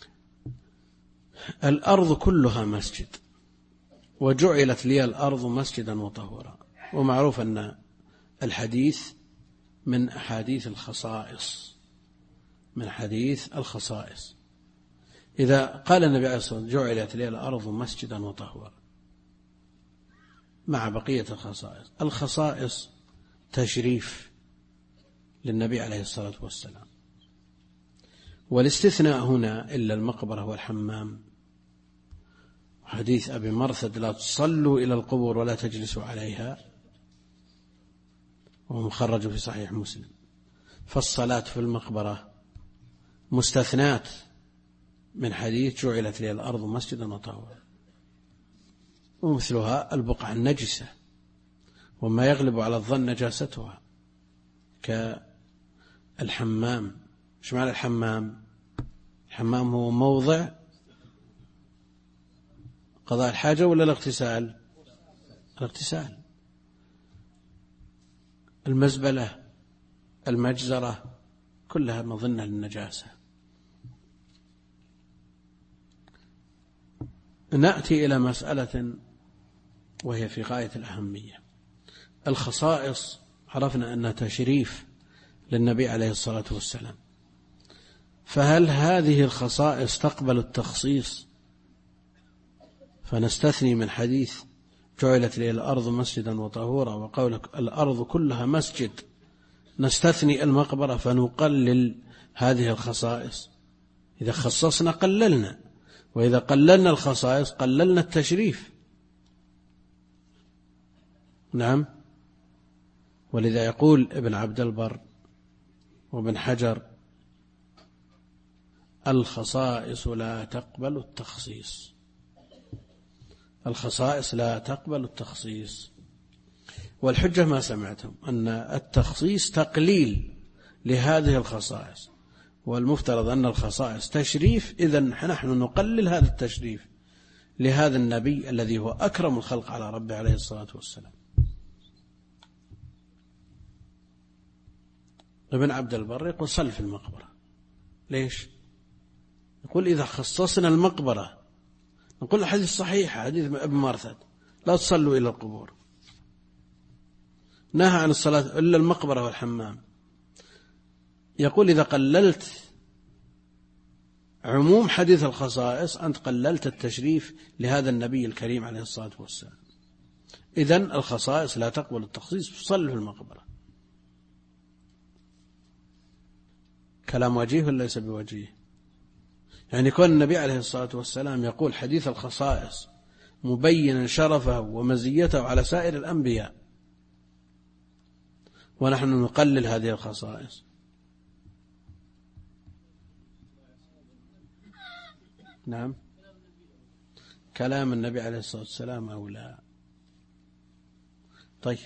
الأرض كلها مسجد، وجعلت لي الأرض مسجدا وطهورا. ومعروف أن الحديث من أحاديث الخصائص، من حديث الخصائص. إذا قال النبي عليه الصلاة والسلام: جعلت لي الأرض مسجدا وطهورا، مع بقية الخصائص. الخصائص تشريف للنبي عليه الصلاة والسلام. والاستثناء هنا إلا المقبرة والحمام، حديث أبي مرثد لا تصلوا إلى القبور ولا تجلسوا عليها، وهو مخرج في صحيح مسلم. فالصلاة في المقبرة مستثنات من حديث جعلت لي الأرض مسجدا وطهورا، ومثلها البقعة النجسة وما يغلب على الظن نجاستها كالحمام. ايش معنى الحمام؟ الحمام هو موضع قضاء الحاجة ولا الاغتسال؟ الاغتسال. المزبلة، المجزرة، كلها مظنة للنجاسة. نأتي إلى مسألة وهي في غاية الأهمية. الخصائص عرفنا أنها تشريف للنبي عليه الصلاة والسلام، فهل هذه الخصائص تقبل التخصيص فنستثني من حديث جعلت لي الأرض مسجدا وطهورا وقولك الأرض كلها مسجد، نستثني المقبرة فنقلل هذه الخصائص؟ إذا خصصنا قللنا، وإذا قللنا الخصائص قللنا التشريف. نعم. ولذا يقول ابن عبد البر وابن حجر الخصائص لا تقبل التخصيص، الخصائص لا تقبل التخصيص. والحجة ما سمعتم أن التخصيص تقليل لهذه الخصائص، والمفترض أن الخصائص تشريف، إذن نحن نقلل هذا التشريف لهذا النبي الذي هو أكرم الخلق على ربه عليه الصلاة والسلام. ابن عبد البر يقول صل في المقبرة. ليش؟ يقول إذا خصصنا المقبرة نقول الحديث صحيح، حديث ابن مرثد لا تصلوا إلى القبور، نهى عن الصلاة إلا المقبرة والحمام. يقول إذا قللت عموم حديث الخصائص أنت قللت التشريف لهذا النبي الكريم عليه الصلاة والسلام. إذن الخصائص لا تقبل التخصيص، صل في المقبرة. كلام وجيه ولا ليس بوجيه؟ يعني كون النبي عليه الصلاة والسلام يقول حديث الخصائص مبينا شرفه ومزيته على سائر الأنبياء، ونحن نقلل هذه الخصائص. نعم. كلام النبي عليه الصلاة والسلام أو لا؟ طيب،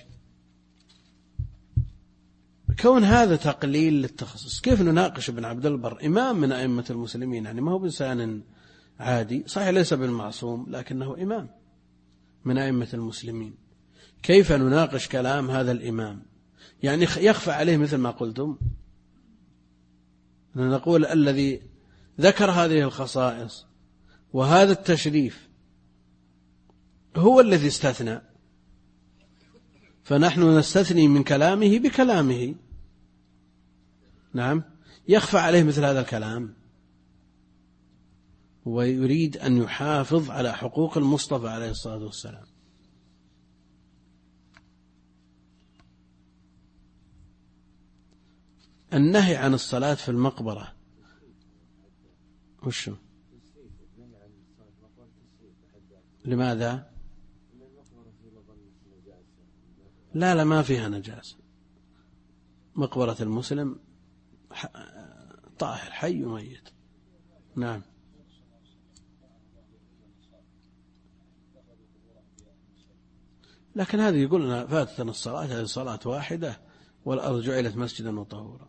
كون هذا تقليل للتخصص كيف نناقش ابن عبد البر إمام من أئمة المسلمين؟ يعني ما هو بإنسان عادي، صحيح ليس بالمعصوم لكنه إمام من أئمة المسلمين. كيف نناقش كلام هذا الإمام؟ يعني يخفى عليه مثل ما قلتم نقول الذي ذكر هذه الخصائص وهذا التشريف هو الذي استثنى، فنحن نستثني من كلامه بكلامه. نعم. يخفى عليه مثل هذا الكلام، ويريد أن يحافظ على حقوق المصطفى عليه الصلاة والسلام. النهي عن الصلاة في المقبرة وشو؟ لماذا؟ لا ما فيها نجاسة. مقبرة المسلم طاهر حي وميت. نعم. لكن هذه يقولنا فاتتنا الصلاة، هذه صلاة واحدة والأرض جعلت مسجدا وطهورا.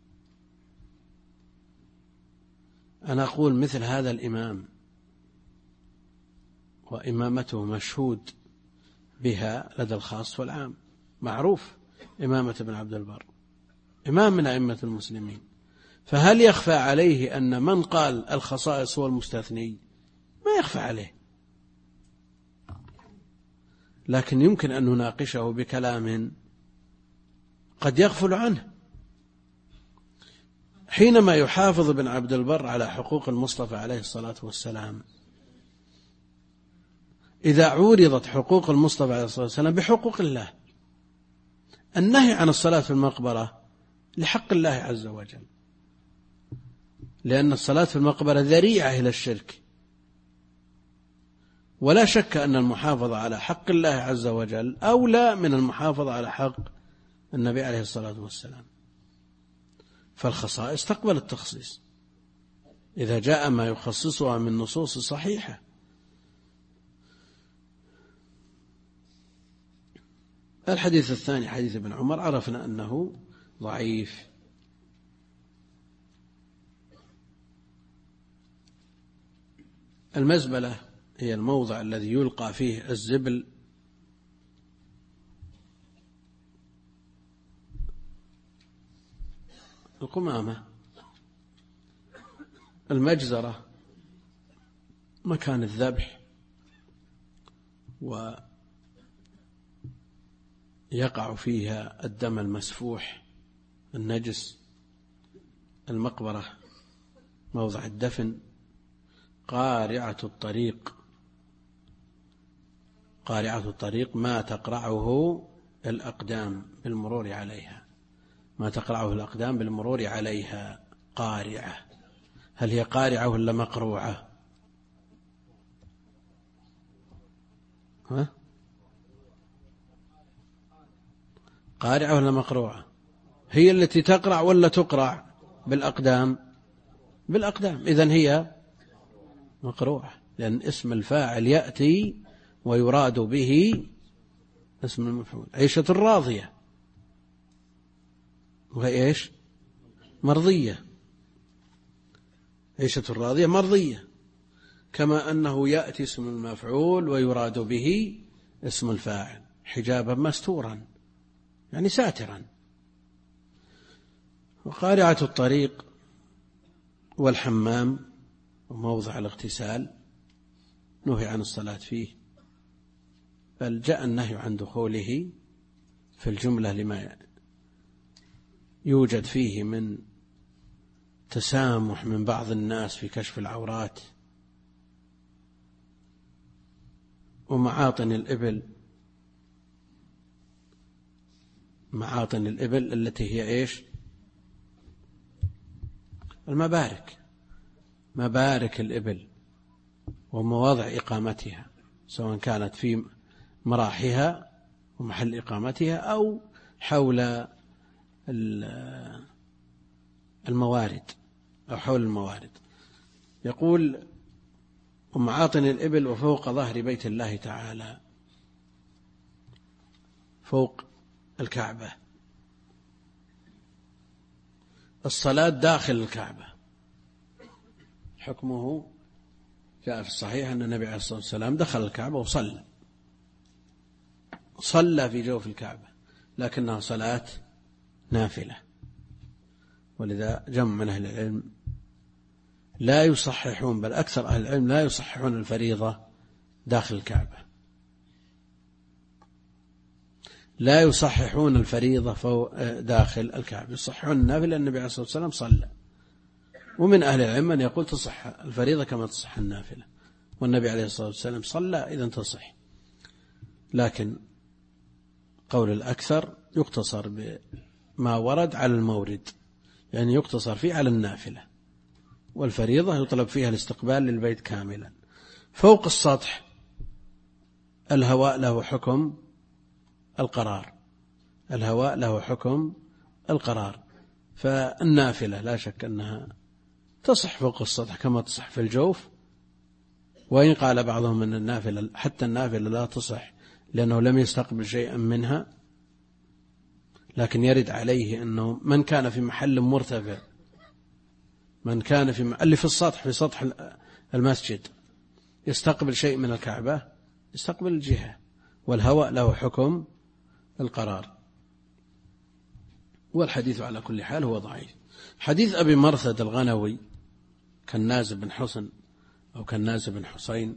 أنا أقول مثل هذا الإمام وإمامته مشهود بها لدى الخاص والعام، معروف إمامة ابن عبد البر إمام من أئمة المسلمين، فهل يخفى عليه أن من قال الخصائص هو المستثني؟ ما يخفى عليه، لكن يمكن أن نناقشه بكلام قد يغفل عنه. حينما يحافظ ابن عبد البر على حقوق المصطفى عليه الصلاة والسلام، إذا عورضت حقوق المصطفى عليه الصلاة والسلام بحقوق الله، النهي عن الصلاة في المقبرة لحق الله عز وجل، لأن الصلاة في المقبرة ذريعة إلى الشرك. ولا شك أن المحافظة على حق الله عز وجل أولى من المحافظة على حق النبي عليه الصلاة والسلام. فالخصائص تقبل التخصيص إذا جاء ما يخصصها من نصوص صحيحة. الحديث الثاني حديث ابن عمر عرفنا أنه ضعيف. المزبلة هي الموضع الذي يلقى فيه الزبل القمامة. المجزرة مكان الذبح ويقع فيها الدم المسفوح النجس. المقبرة موضع الدفن. قارعة الطريق، قارعة الطريق ما تقرعه الأقدام بالمرور عليها، ما تقرعه الأقدام بالمرور عليها. قارعة، هل هي قارعة ولا مقروعة؟ قارعة ولا مقروعة؟ هي التي تقرع ولا تقرع بالأقدام؟ بالأقدام. إذن هي مقروعة، لأن اسم الفاعل يأتي ويراد به اسم المفعول. عيشة الراضية وهي إيش؟ مرضية. عيشة الراضية مرضية، كما أنه يأتي اسم المفعول ويراد به اسم الفاعل. حجابا مستورا يعني ساترا. وقارعة الطريق والحمام وموضع الاغتسال نهي عن الصلاة فيه، بل جاء النهي عن دخوله في الجملة لما يوجد فيه من تسامح من بعض الناس في كشف العورات. ومعاطن الإبل، معاطن الإبل التي هي إيش؟ المبارك، مبارك الإبل ومواضع إقامتها، سواء كانت في مراحها ومحل إقامتها أو حول الموارد أو حول الموارد. يقول ومعاطن الإبل وفوق ظهر بيت الله تعالى، فوق الكعبة. الصلاة داخل الكعبة حكمه جاء في الصحيح أن النبي عليه الصلاة والسلام دخل الكعبة وصلى، صلى في جوف الكعبة، لكنها صلاة نافلة. ولذا جمع من أهل العلم لا يصححون، بل أكثر أهل العلم لا يصححون الفريضة داخل الكعبة، لا يصححون الفريضة داخل الكعبة، يصححون النافلة لأن النبي عليه الصلاة والسلام صلى. ومن أهل العلم من يقول تصح الفريضة كما تصح النافلة، والنبي عليه الصلاة والسلام صلى إذن تصح. لكن قول الأكثر يقتصر بما ورد على المورد، يعني يقتصر فيه على النافلة، والفريضة يطلب فيها الاستقبال للبيت كاملا. فوق السطح الهواء له حكم القرار، الهواء له حكم القرار. فالنافلة لا شك أنها تصح فوق السطح كما تصح في الجوف، وإن قال بعضهم أن النافلة حتى النافلة لا تصح لأنه لم يستقبل شيئا منها، لكن يرد عليه أنه من كان في محل مرتفع، من كان اللي في السطح، في سطح المسجد، يستقبل شيء من الكعبة، يستقبل الجهة، والهواء له حكم القرار. والحديث على كل حال هو ضعيف. حديث أبي مرثد الغنوي كناز بن حسن أو كناز بن حسين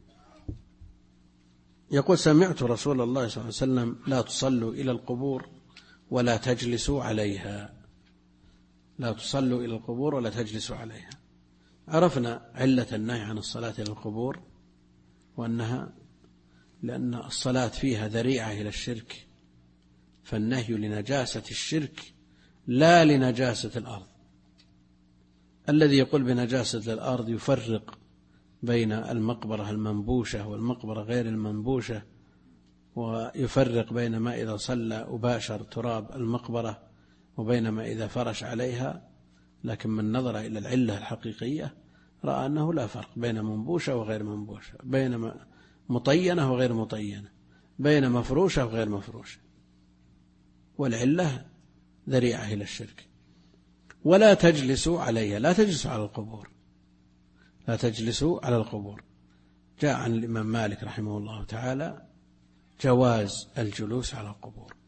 يقول سمعت رسول الله صلى الله عليه وسلم لا تصلوا إلى القبور ولا تجلسوا عليها، لا تصلوا إلى القبور ولا تجلسوا عليها. عرفنا علة النهي عن الصلاة إلى القبور، وأنها لأن الصلاة فيها ذريعة إلى الشرك، فالنهي لنجاسة الشرك لا لنجاسة الأرض. الذي يقول بنجاسة الأرض يفرق بين المقبرة المنبوشة والمقبرة غير المنبوشة، ويفرق بين ما إذا صلى وباشر تراب المقبرة وبين ما إذا فرش عليها، لكن من نظر إلى العلة الحقيقية رأى أنه لا فرق بين منبوشة وغير منبوشة، بين مطينة وغير مطينة، بين مفروشة وغير مفروشة، والعلة ذريعة إلى الشرك. ولا تجلسوا عليها، لا تجلسوا على القبور، لا تجلسوا على القبور. جاء عن الإمام مالك رحمه الله تعالى جواز الجلوس على القبور.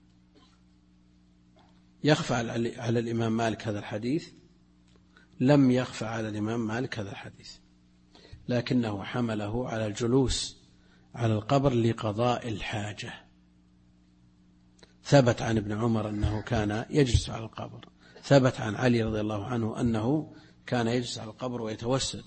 يخفى على الإمام مالك هذا الحديث؟ لم يخفى على الإمام مالك هذا الحديث، لكنه حمله على الجلوس على القبر لقضاء الحاجة. ثبت عن ابن عمر أنه كان يجلس على القبر، ثبت عن علي رضي الله عنه أنه كان يجلس على القبر ويتوسد.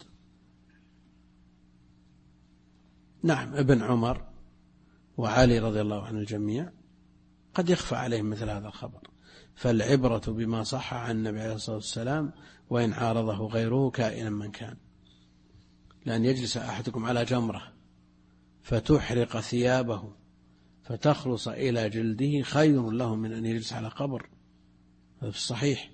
نعم، ابن عمر وعلي رضي الله عن الجميع قد يخفى عليهم مثل هذا الخبر، فالعبرة بما صح عن النبي عليه الصلاة والسلام وإن عارضه غيره كائنا من كان. لأن يجلس أحدكم على جمرة فتحرق ثيابه فتخلص إلى جلده خير له من أن يجلس على قبر، هذا في الصحيح.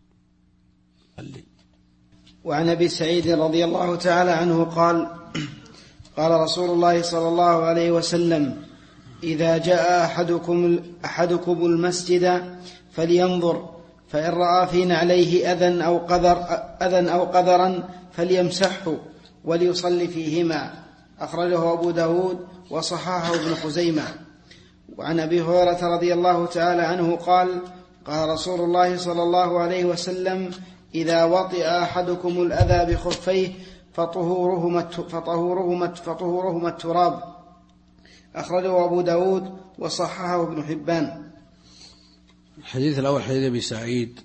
وعن أبي سعيد رضي الله تعالى عنه قال: قال رسول الله صلى الله عليه وسلم: إذا جاء أحدكم المسجد فلينظر، فإن رأى في نعليه أذى أو قذرا فليمسحه وليصلي فيهما. أخرجه أبو داود وصححه ابن خزيمة. وعن أبي هريرة رضي الله تعالى عنه قال: قال رسول الله صلى الله عليه وسلم: إذا وطئ أحدكم الأذى بخفيه فطهورهما التراب. أخرجه أبو داود وصححه ابن حبان.
الحديث الأول حديث أبي سعيد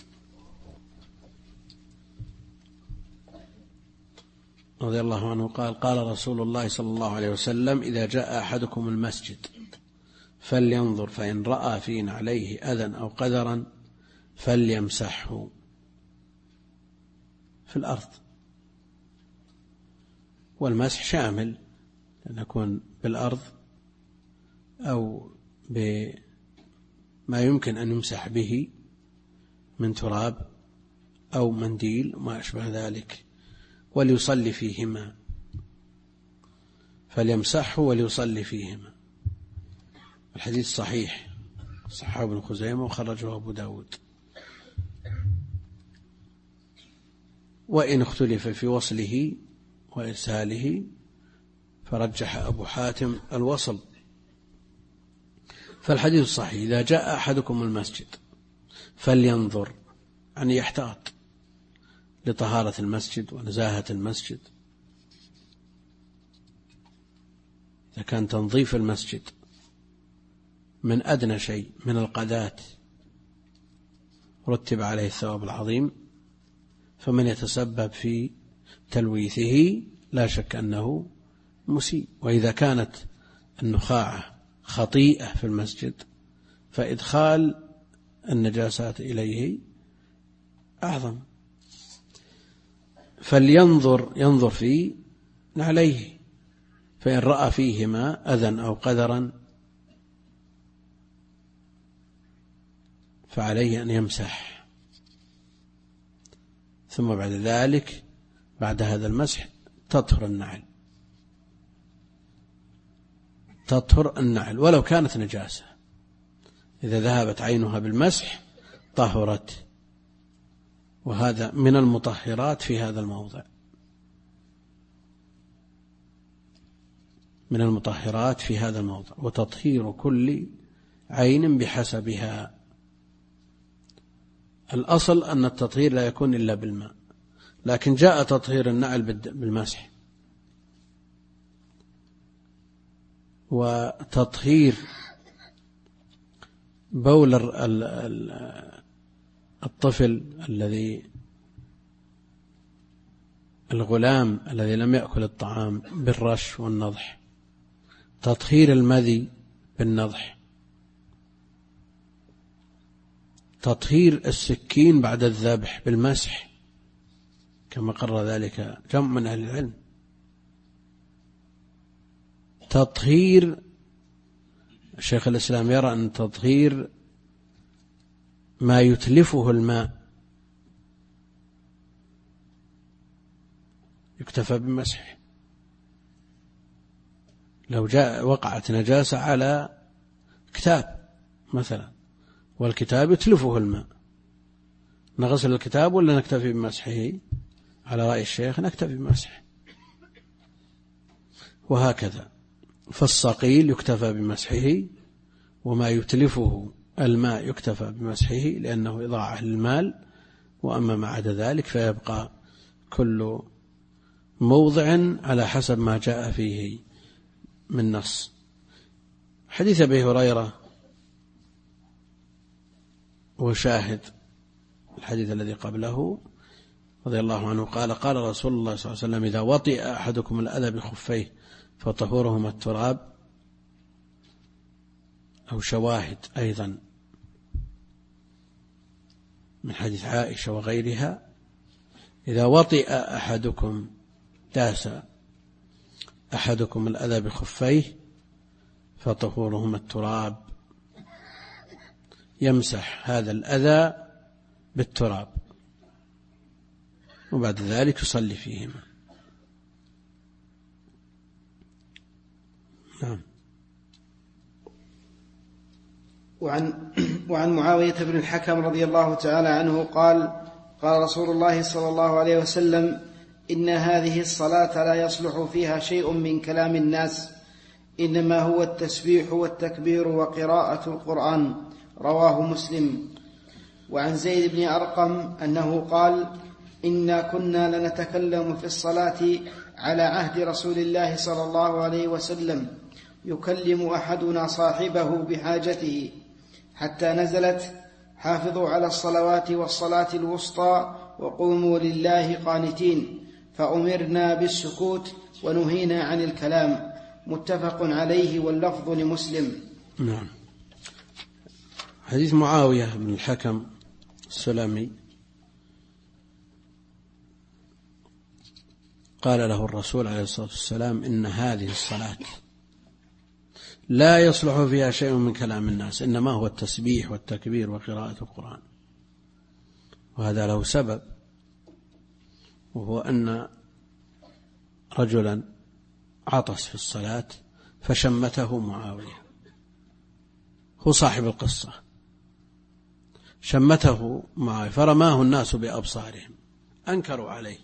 رضي الله عنه قال: قال رسول الله صلى الله عليه وسلم: إذا جاء أحدكم المسجد فلينظر، فإن رأى في عليه أذى أو قذرا فليمسحه في الأرض. والمسح شامل أن يكون بالأرض أو بما يمكن أن يمسح به من تراب أو منديل وما أشبه ذلك. وليصلي فيهما، فليمسحه وليصلي فيهما. الحديث صحيح، صححه ابن خزيمة وخرجه أبو داود. وإن اختلف في وصله وإرساله فرجح أبو حاتم الوصل. فالحديث صحيح: إذا جاء أحدكم المسجد فلينظر، يعني يحتاط لطهارة المسجد ونزاهة المسجد. إذا كان تنظيف المسجد من أدنى شيء من القذات رتب عليه الثواب العظيم، فمن يتسبب في تلويثه لا شك أنه مسيء. وإذا كانت النخاعة خطيئة في المسجد فإدخال النجاسات إليه أعظم. ينظر في نعليه، فإن رأى فيهما أذى أو قذرا فعليه أن يمسح، ثم بعد ذلك بعد هذا المسح تطهر النعل ولو كانت نجاسة، إذا ذهبت عينها بالمسح طهرت. وهذا من المطهرات في هذا الموضع، من المطهرات في هذا الموضع. وتطهير كل عين بحسبها. الأصل أن التطهير لا يكون إلا بالماء، لكن جاء تطهير النعل بالمسح. وتطهير بول الطفل الغلام الذي لم يأكل الطعام بالرش والنضح، تطهير المذي بالنضح، تطهير السكين بعد الذبح بالمسح كما قرر ذلك جمع من أهل العلم. تطهير شيخ الإسلام يرى أن تطهير ما يتلفه الماء يكتفى بالمسح. لو وقعت نجاسة على كتاب مثلا والكتاب يتلفه الماء، نغسل الكتاب ولا نكتفي بمسحه؟ على رأي الشيخ نكتفي بمسحه. وهكذا فالصقيل يكتفى بمسحه، وما يتلفه الماء يكتفى بمسحه لأنه إضاعة للمال. وأما ما عدا ذلك فيبقى كل موضع على حسب ما جاء فيه من نص. حديث أبي هريرة وشاهد الحديث الذي قبله رضي الله عنه قال قال رسول الله صلى الله عليه وسلم إذا وطئ أحدكم الأذى بخفيه فطهورهما التراب، أو شواهد أيضا من حديث عائشة وغيرها إذا وطئ أحدكم داس أحدكم الأذى بخفيه فطهورهما التراب، يمسح هذا الأذى بالتراب وبعد ذلك يصلي فيهما. نعم.
وعن معاوية بن الحكم رضي الله تعالى عنه قال قال رسول الله صلى الله عليه وسلم إن هذه الصلاة لا يصلح فيها شيء من كلام الناس، إنما هو التسبيح والتكبير وقراءة القرآن. رواه مسلم. وعن زيد بن أرقم أنه قال إنا كنا لنتكلم في الصلاة على عهد رسول الله صلى الله عليه وسلم يكلم أحدنا صاحبه بحاجته حتى نزلت حافظوا على الصلوات والصلاة الوسطى وقوموا لله قانتين، فأمرنا بالسكوت ونهينا عن الكلام. متفق عليه واللفظ لمسلم.
نعم. حديث معاوية بن الحكم السلمي قال له الرسول عليه الصلاة والسلام إن هذه الصلاة لا يصلح فيها شيء من كلام الناس، إنما هو التسبيح والتكبير وقراءة القرآن. وهذا له سبب، وهو أن رجلا عطس في الصلاة فشمته معاوية، هو صاحب القصة، شمته معاوية فرماه الناس بأبصارهم، أنكروا عليه،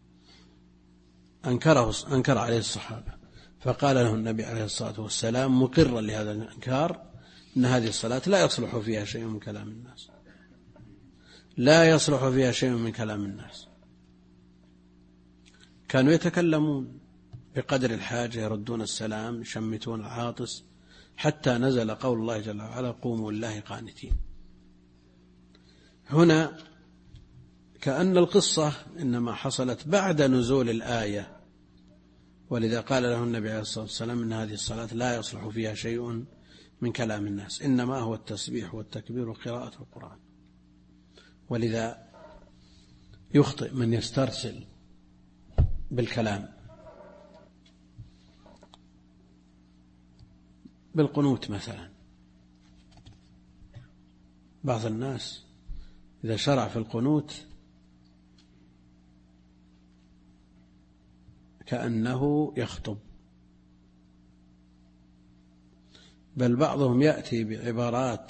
أنكر عليه الصحابة، فقال له النبي عليه الصلاة والسلام مقرا لهذا الإنكار إن هذه الصلاة لا يصلح فيها شيء من كلام الناس، لا يصلح فيها شيء من كلام الناس. كانوا يتكلمون بقدر الحاجة، يردون السلام، يشمتون العاطس، حتى نزل قول الله جل وعلا قوموا لله قانتين. هنا كأن القصة إنما حصلت بعد نزول الآية، ولذا قال له النبي عليه الصلاة والسلام إن هذه الصلاة لا يصلح فيها شيء من كلام الناس، إنما هو التسبيح والتكبير وقراءة القرآن. ولذا يخطئ من يسترسل بالكلام بالقنوت مثلا. بعض الناس إذا شرع في القنوت كأنه يخطب، بل بعضهم يأتي بعبارات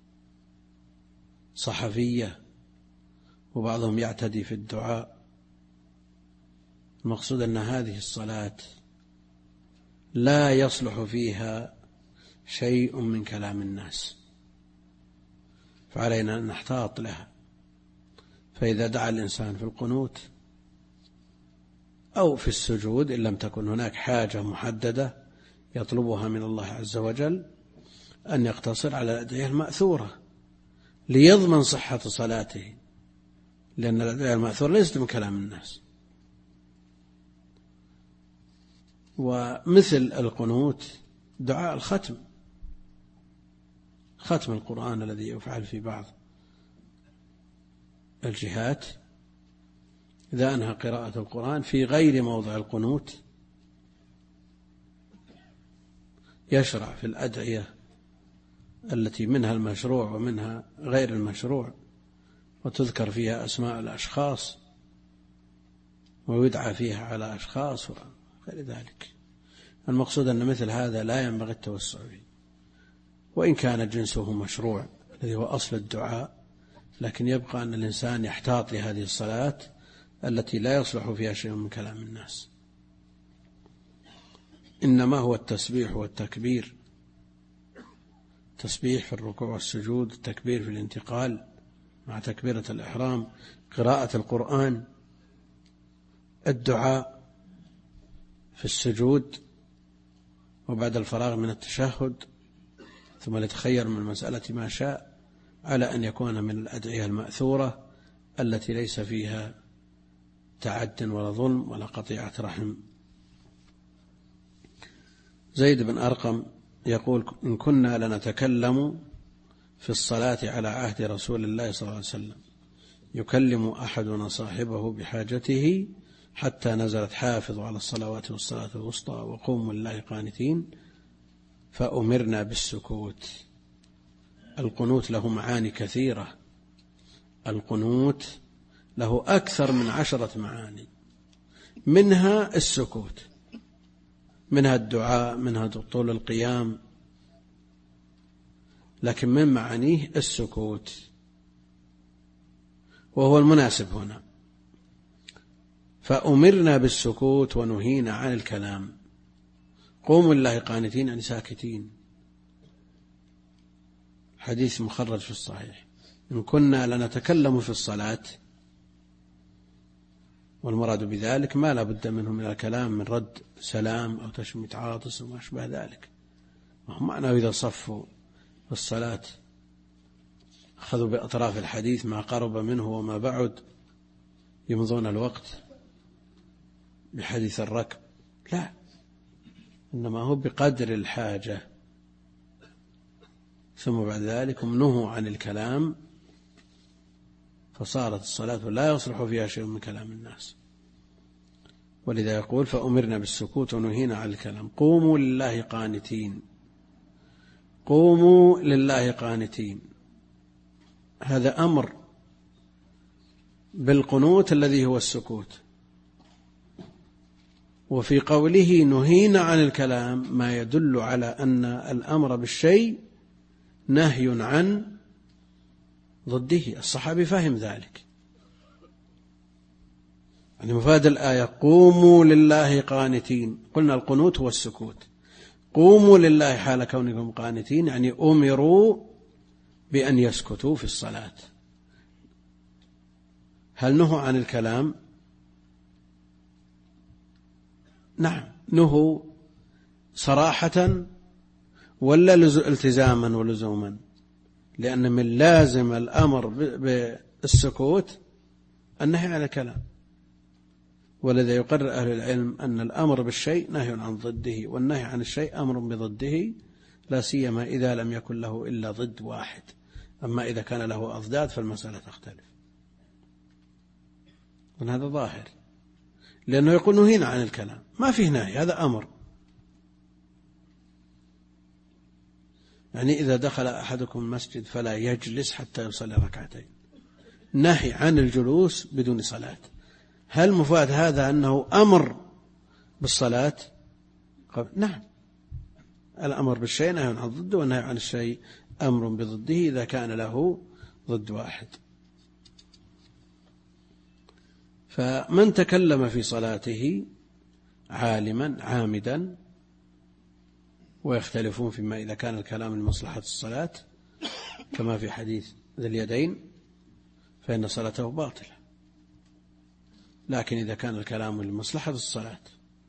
صحفية، وبعضهم يعتدي في الدعاء. المقصود أن هذه الصلاة لا يصلح فيها شيء من كلام الناس، فعلينا أن نحتاط لها. فإذا دعا الإنسان في القنوت أو في السجود إن لم تكن هناك حاجة محددة يطلبها من الله عز وجل، أن يقتصر على الأدعية المأثورة ليضمن صحة صلاته، لأن الأدعية المأثورة ليست من كلام الناس. ومثل القنوت دعاء الختم، ختم القرآن الذي يفعل في بعض الجهات إذا أنهى قراءة القرآن في غير موضع القنوت يشرع في الأدعية التي منها المشروع ومنها غير المشروع، وتذكر فيها أسماء الأشخاص ويدعى فيها على أشخاص وغير ذلك. المقصود أن مثل هذا لا ينبغي التوسع فيه، وإن كان جنسه مشروع الذي هو أصل الدعاء، لكن يبقى أن الإنسان يحتاط لهذه الصلاة التي لا يصلح فيها شيء من كلام الناس. إنما هو التسبيح والتكبير، تسبيح في الركوع والسجود، التكبير في الانتقال مع تكبيرة الإحرام، قراءة القرآن، الدعاء في السجود وبعد الفراغ من التشهد، ثم يتخير من المسألة ما شاء، على أن يكون من الأدعية المأثورة التي ليس فيها تعد ولا ظلم ولا قطيعة رحم. زيد بن أرقم يقول: إن كنا لنتكلم في الصلاة على عهد رسول الله صلى الله عليه وسلم يكلم أحدنا صاحبه بحاجته حتى نزلت حافظوا على الصلوات والصلاة الوسطى وقوموا لله قانتين فأمرنا بالسكوت. القنوت له معاني كثيرة، القنوت له أكثر من 10 معاني، منها السكوت، منها الدعاء، منها طول القيام، لكن من معانيه السكوت، وهو المناسب هنا. فأمرنا بالسكوت ونهينا عن الكلام. قوموا لله قانتين يعني ساكتين. حديث مخرج في الصحيح: إن كنا لنتكلم في الصلاة، والمراد بذلك ما لا بد منه من الكلام، من رد سلام أو تشميت عاطس وما أشبه ذلك. وهم معناه إذا صفوا في الصلاة أخذوا بأطراف الحديث ما قرب منه وما بعد، يمضون الوقت بحديث الركب، لا، إنما هو بقدر الحاجة. ثم بعد ذلك هم نهوا عن الكلام، فصارت الصلاة لا يصلح فيها شيء من كلام الناس. ولذا يقول: فأمرنا بالسكوت ونهينا عن الكلام. قوموا لله قانتين، قوموا لله قانتين، هذا أمر بالقنوت الذي هو السكوت. وفي قوله نهينا عن الكلام ما يدل على أن الأمر بالشيء نهي عن ضده. الصحابي فهم ذلك، يعني مفاد الآية قوموا لله قانتين، قلنا القنوت هو السكوت، قوموا لله حال كونكم قانتين يعني أمروا بأن يسكتوا في الصلاة. هل نهوا عن الكلام؟ نعم، نهوا صراحة ولا التزاما ولزوما؟ لأن من لازم الأمر بالسكوت النهي عن الكلام. ولذا يقرر أهل العلم أن الأمر بالشيء نهي عن ضده، والنهي عن الشيء أمر بضده، لا سيما إذا لم يكن له إلا ضد واحد. أما إذا كان له أضداد فالمسألة تختلف. وهذا ظاهر، لأنه يقول نهينا عن الكلام، ما فيه نهي، هذا أمر. يعني إذا دخل أحدكم المسجد فلا يجلس حتى يصلي ركعتين، نهي عن الجلوس بدون صلاة. هل مفاد هذا أنه أمر بالصلاة؟ نعم، الأمر بالشيء نهي عن ضده، والنهي عن الشيء أمر بضده إذا كان له ضد واحد. فمن تكلم في صلاته عالما عامدا، ويختلفون فيما إذا كان الكلام لمصلحة الصلاة كما في حديث ذي اليدين فإن صلاته باطلة، لكن إذا كان الكلام لمصلحة الصلاة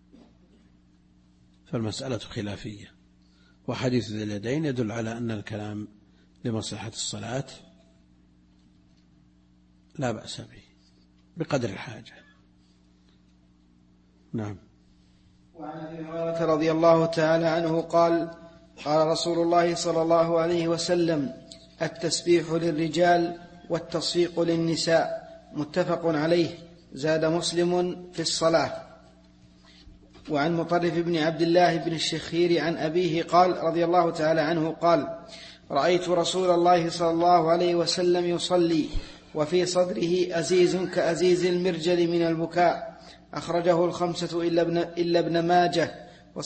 فالمسألة خلافية. وحديث ذي اليدين يدل على أن الكلام لمصلحة الصلاة لا بأس به بقدر الحاجة. نعم.
وعن أبي هريرة رضي الله تعالى عنه قال: قال رسول الله صلى الله عليه وسلم: التسبيح للرجال والتصفيق للنساء، متفق عليه. زاد مسلم في الصلاة. وعن مطرف بن عبد الله بن الشخير عن أبيه قال رضي الله تعالى عنه قال: رأيت رسول الله صلى الله عليه وسلم يصلي وفي صدره أزيز كأزيز المرجل من البكاء. أخرجه الخمسة إلا ابن ماجه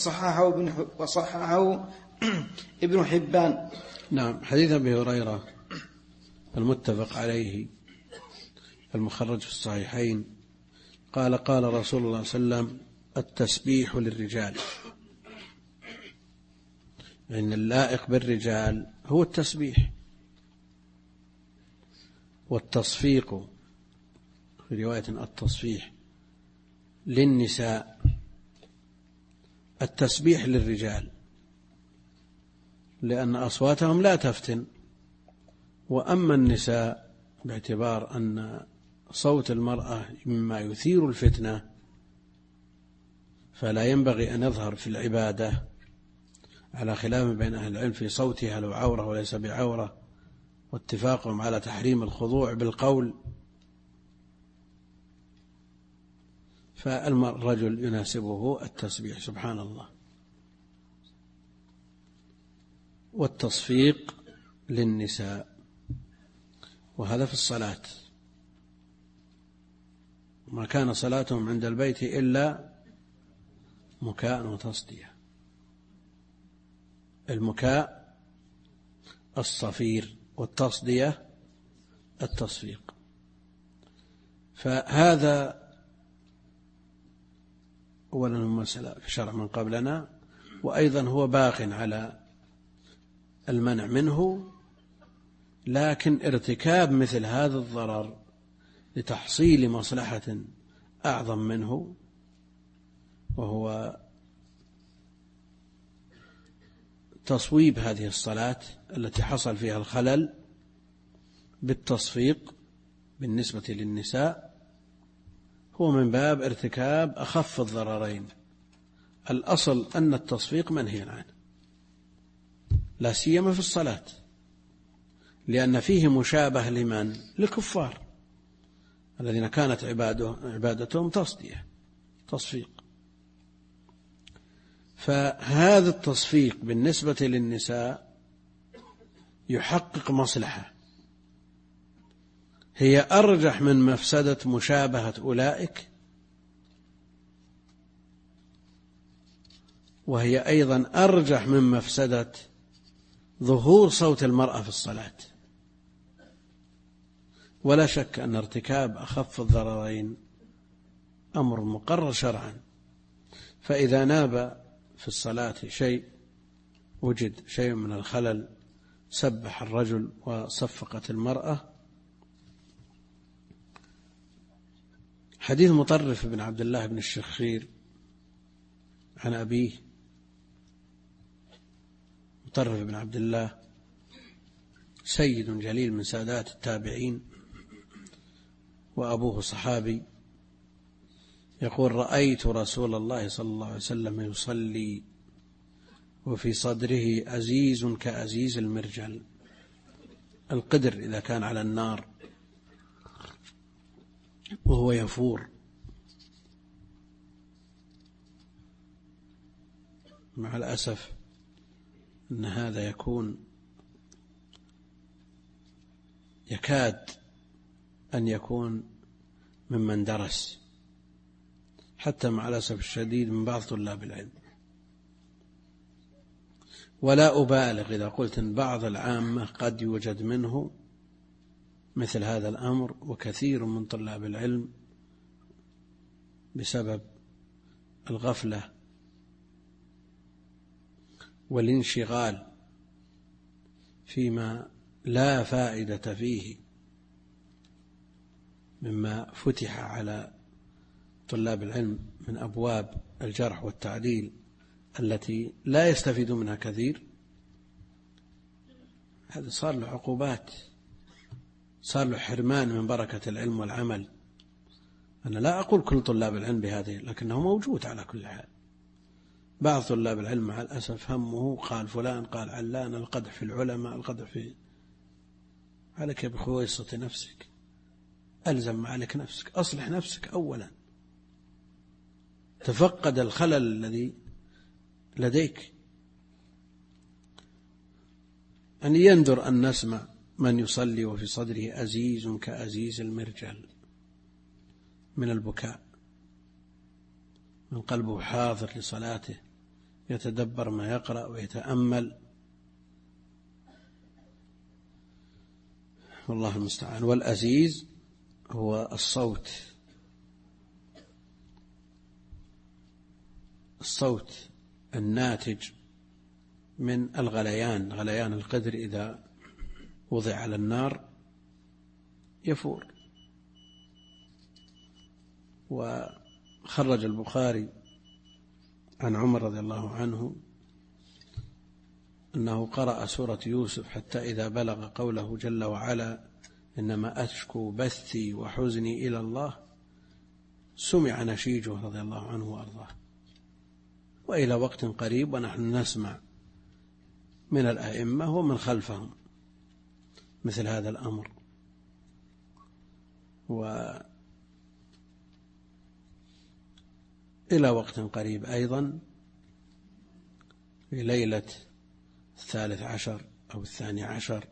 وصححه ابن حبان.
نعم. حديث أبي هريرة المتفق عليه المخرج في الصحيحين قال: قال رسول الله صلى الله عليه وسلم: التسبيح للرجال، إن اللائق بالرجال هو التسبيح. والتصفيق في رواية التصفيح للنساء، التسبيح للرجال لأن أصواتهم لا تفتن، وأما النساء باعتبار أن صوت المرأة مما يثير الفتنة فلا ينبغي أن يظهر في العبادة، على خلاف بين أهل العلم في صوتها لو عورة وليس بعورة، واتفاقهم على تحريم الخضوع بالقول. فالرجل يناسبه التسبيح سبحان الله. والتصفيق للنساء، وهذا في الصلاة، ما كان صلاتهم عند البيت إلا مكاء وتصدية. المكاء الصفير والتصدية التصفيق. فهذا أولا مسألة في شرع من قبلنا، وأيضا هو باق على المنع منه، لكن ارتكاب مثل هذا الضرر لتحصيل مصلحة أعظم منه، وهو تصويب هذه الصلاة التي حصل فيها الخلل بالتصفيق بالنسبة للنساء، هو من باب ارتكاب أخف الضررين. الأصل أن التصفيق منهي عنه، لا سيما في الصلاة، لأن فيه مشابه لمن؟ للكفار الذين كانت عبادتهم تصفيق. فهذا التصفيق بالنسبة للنساء يحقق مصلحة هي أرجح من مفسدة مشابهة أولئك، وهي أيضا أرجح من مفسدة ظهور صوت المرأة في الصلاة. ولا شك أن ارتكاب أخف الضررين أمر مقرر شرعا، فإذا ناب في الصلاة شيء، وجد شيء من الخلل، سبح الرجل وصفقت المرأة. حديث مطرف بن عبد الله بن الشخير عن أبيه. مطرف بن عبد الله سيد جليل من سادات التابعين، وأبوه صحابي، يقول: رأيت رسول الله صلى الله عليه وسلم يصلي وفي صدره أزيز كأزيز المرجل، القدر إذا كان على النار وهو يفور. مع الأسف أن هذا يكاد أن يكون ممن درس، حتى مع الأسف الشديد من بعض طلاب العلم. ولا أبالغ إذا قلت أن بعض العامة قد يوجد منه مثل هذا الأمر، وكثير من طلاب العلم بسبب الغفلة والانشغال فيما لا فائدة فيه مما فتح على طلاب العلم من أبواب الجرح والتعديل التي لا يستفيد منها كثير، هذا صار له عقوبات، صار له حرمان من بركة العلم والعمل. أنا لا أقول كل طلاب العلم بهذه، لكنه موجود على كل حال. بعض طلاب العلم مع الأسف همه قال فلان قال علان، القدح في العلماء، القدح في، عليك بخويصة نفسك. ألزم معك نفسك، أصلح نفسك أولا، تفقد الخلل الذي لديك. أن يندر أن نسمع من يصلي وفي صدره أزيز كأزيز المرجل من البكاء، من قلبه حاضر لصلاته يتدبر ما يقرأ ويتأمل، والله المستعان. والأزيز هو الصوت الناتج من الغليان، غليان القدر إذا وضع على النار يفور. وخرج البخاري عن عمر رضي الله عنه أنه قرأ سورة يوسف حتى إذا بلغ قوله جل وعلا إنما أشكو بثي وحزني إلى الله سمع نشيجه رضي الله عنه وأرضاه. وإلى وقت قريب ونحن نسمع من الأئمة ومن خلفهم مثل هذا الأمر. وإلى وقت قريب أيضا في ليلة 13 أو 12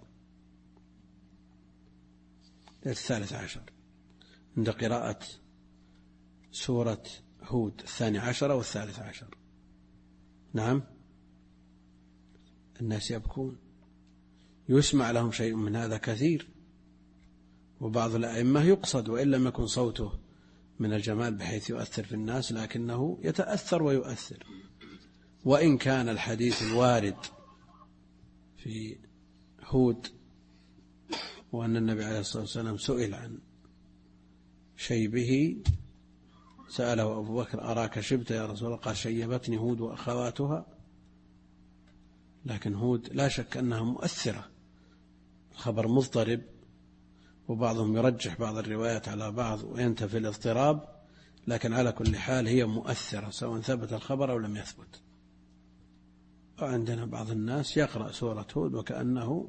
عند قراءة سورة هود 12 أو 13. نعم، الناس يبكون، يسمع لهم شيء من هذا كثير. وبعض الأئمة يقصد وإن لم يكن صوته من الجمال بحيث يؤثر في الناس، لكنه يتأثر ويؤثر. وإن كان الحديث الوارد في هود وأن النبي عليه الصلاة والسلام سئل عن شيبه، سأله أبو بكر أراك شبت يا رسول الله؟ قال شيبتني هود وأخواتها. لكن هود لا شك أنها مؤثرة، الخبر مضطرب، وبعضهم يرجح بعض الروايات على بعض وينتفي الاضطراب، لكن على كل حال هي مؤثرة سواء ثبت الخبر أو لم يثبت. وعندنا بعض الناس يقرأ سورة هود وكأنه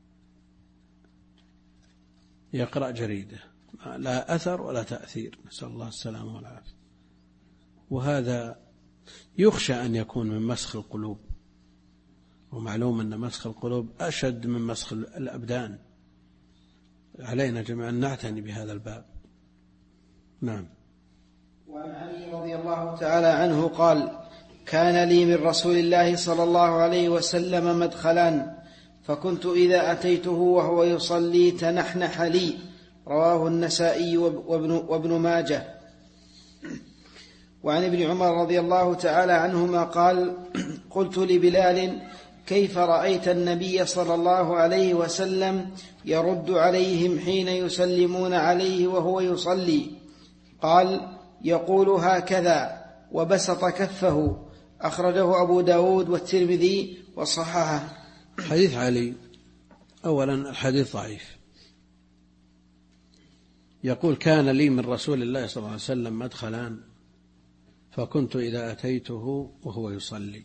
يقرأ جريدة، لا أثر ولا تأثير، نسأل الله السلامة والعافية. وهذا يخشى أن يكون من مسخ القلوب، ومعلوم أن مسخ القلوب أشد من مسخ الأبدان. علينا جميعا نعتني بهذا الباب. نعم.
وعن علي رضي الله تعالى عنه قال كان لي من رسول الله صلى الله عليه وسلم مدخلان، فكنت إذا أتيته وهو يصلي تنحنح لي. رواه النسائي وابن ماجه. وعن ابن عمر رضي الله تعالى عنهما قال قلت لبلال كيف رأيت النبي صلى الله عليه وسلم يرد عليهم حين يسلمون عليه وهو يصلي؟ قال يقول هكذا وبسط كفه. أخرجه أبو داود والترمذي وصححه.
حديث علي، أولا الحديث ضعيف. يقول كان لي من رسول الله صلى الله عليه وسلم مدخلان، فكنت إذا أتيته وهو يصلي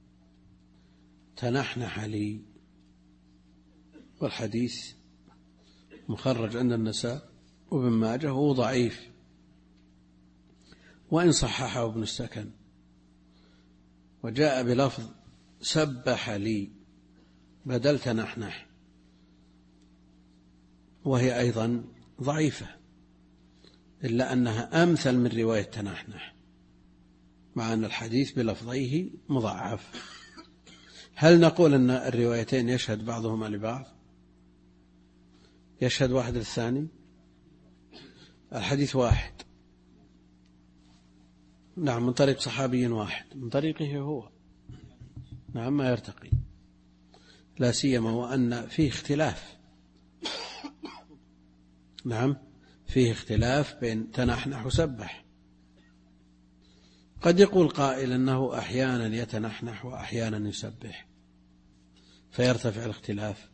تنحنح لي. والحديث مخرج عند النسائي وابن ماجه هو ضعيف، وإن صححه ابن السكن، وجاء بلفظ سبح لي بدل تنحنح، وهي أيضا ضعيفة، إلا أنها أمثل من رواية تنحنح، مع أن الحديث بلفظيه مضاعف. هل نقول أن الروايتين يشهد بعضهما لبعض؟ يشهد واحد للثاني؟ الحديث واحد، نعم، من طريق صحابي واحد، من طريقه هو، نعم، ما يرتقي، لا سيما وأن فيه اختلاف. نعم، فيه اختلاف بين تنحنح وسبح. قد يقول قائل أنه أحيانا يتنحنح وأحيانا يسبح فيرتفع الاختلاف.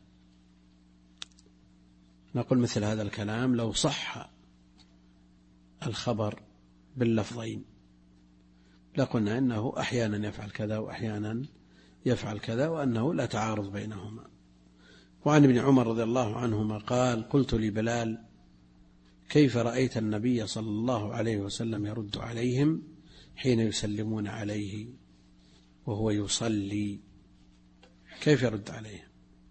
نقول مثل هذا الكلام لو صح الخبر باللفظين لقلنا إنه أحيانا يفعل كذا وأحيانا يفعل كذا، وأنه لا تعارض بينهما. وعن ابن عمر رضي الله عنهما قال قلت لبلال كيف رأيت النبي صلى الله عليه وسلم يرد عليهم حين يسلمون عليه وهو يصلي؟ كيف يرد عليهم؟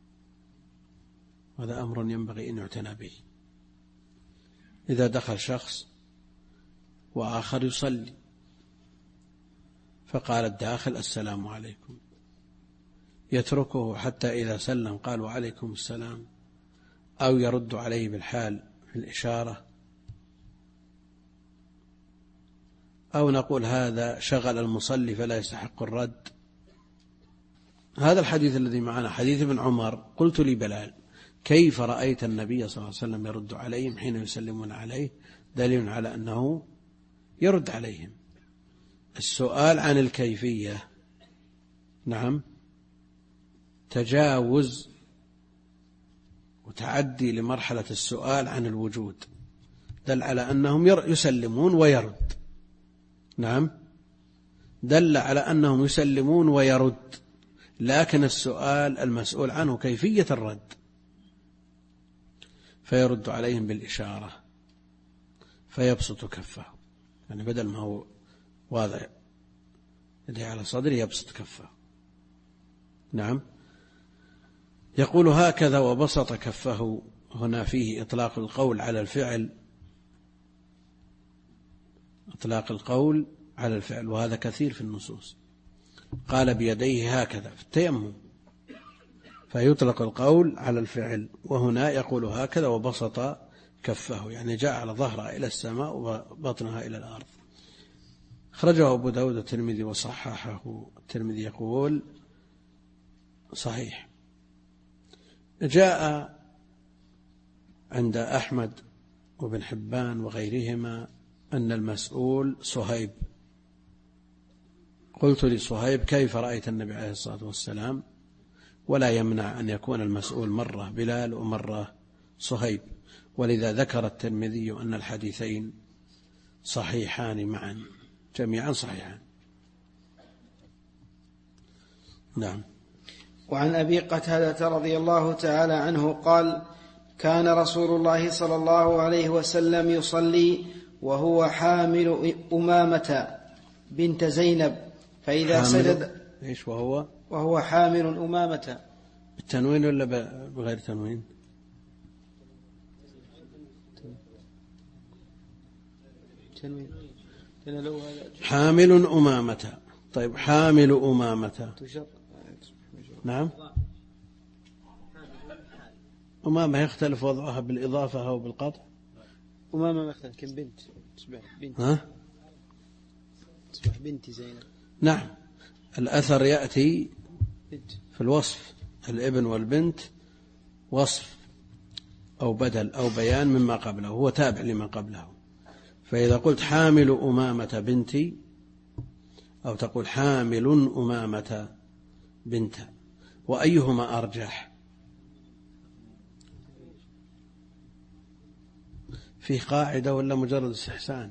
هذا أمر ينبغي أن يعتنى به. إذا دخل شخص وآخر يصلي فقال الداخل السلام عليكم، يتركه حتى إذا سلم قال وعليكم السلام، أو يرد عليه بالحال في الإشارة، أو نقول هذا شغل المصلي فلا يستحق الرد؟ هذا الحديث الذي معنا حديث ابن عمر، قلت لبلال كيف رأيت النبي صلى الله عليه وسلم يرد عليهم حين يسلمون عليه؟ دليل على أنه يرد عليهم. السؤال عن الكيفية نعم تجاوز وتعدي لمرحلة السؤال عن الوجود، دل على أنهم يسلمون ويرد. نعم دل على أنهم يسلمون ويرد، لكن السؤال المسؤول عنه كيفية الرد، فيرد عليهم بالإشارة فيبسط كفه، يعني بدل ما هو واضع يديه على صدره يبسط كفه. نعم يقول هكذا وبسط كفه، هنا فيه إطلاق القول على الفعل، إطلاق القول على الفعل، وهذا كثير في النصوص. قال بيديه هكذا في التيمم فيطلق القول على الفعل، وهنا يقول هكذا وبسط كفه، يعني جعل ظهرها إلى السماء وبطنها إلى الأرض. خرجه أبو داود الترمذي وصححه. الترمذي يقول صحيح. جاء عند أحمد وابن حبان وغيرهما أن المسؤول صهيب. قلت لصهيب كيف رأيت النبي عليه الصلاة والسلام؟ ولا يمنع أن يكون المسؤول مرة بلال ومرة صهيب، ولذا ذكر الترمذي أن الحديثين صحيحان معا، جميعا صحيحان. نعم.
وعن أبي قتادة رضي الله تعالى عنه قال كان رسول الله صلى الله عليه وسلم يصلي وهو حامل أمامة بنت زينب، فإذا سجد
إيش وهو
حامل أمامة
بالتنوين ولا بغير تنوين؟ حامل أمامة. طيب حامل أمامة نعم. أمامة يختلف وضعها بالإضافة أو بالقطع؟
أمامة يختلف كم بنت تصبح بنت زينب.
نعم الأثر يأتي في الوصف، الابن والبنت وصف أو بدل أو بيان مما قبله، هو تابع لما قبله. فإذا قلت حامل أمامة بنتي أو تقول حامل أمامة بنت، وأيهما أرجح؟ فيه قاعدة ولا مجرد استحسان؟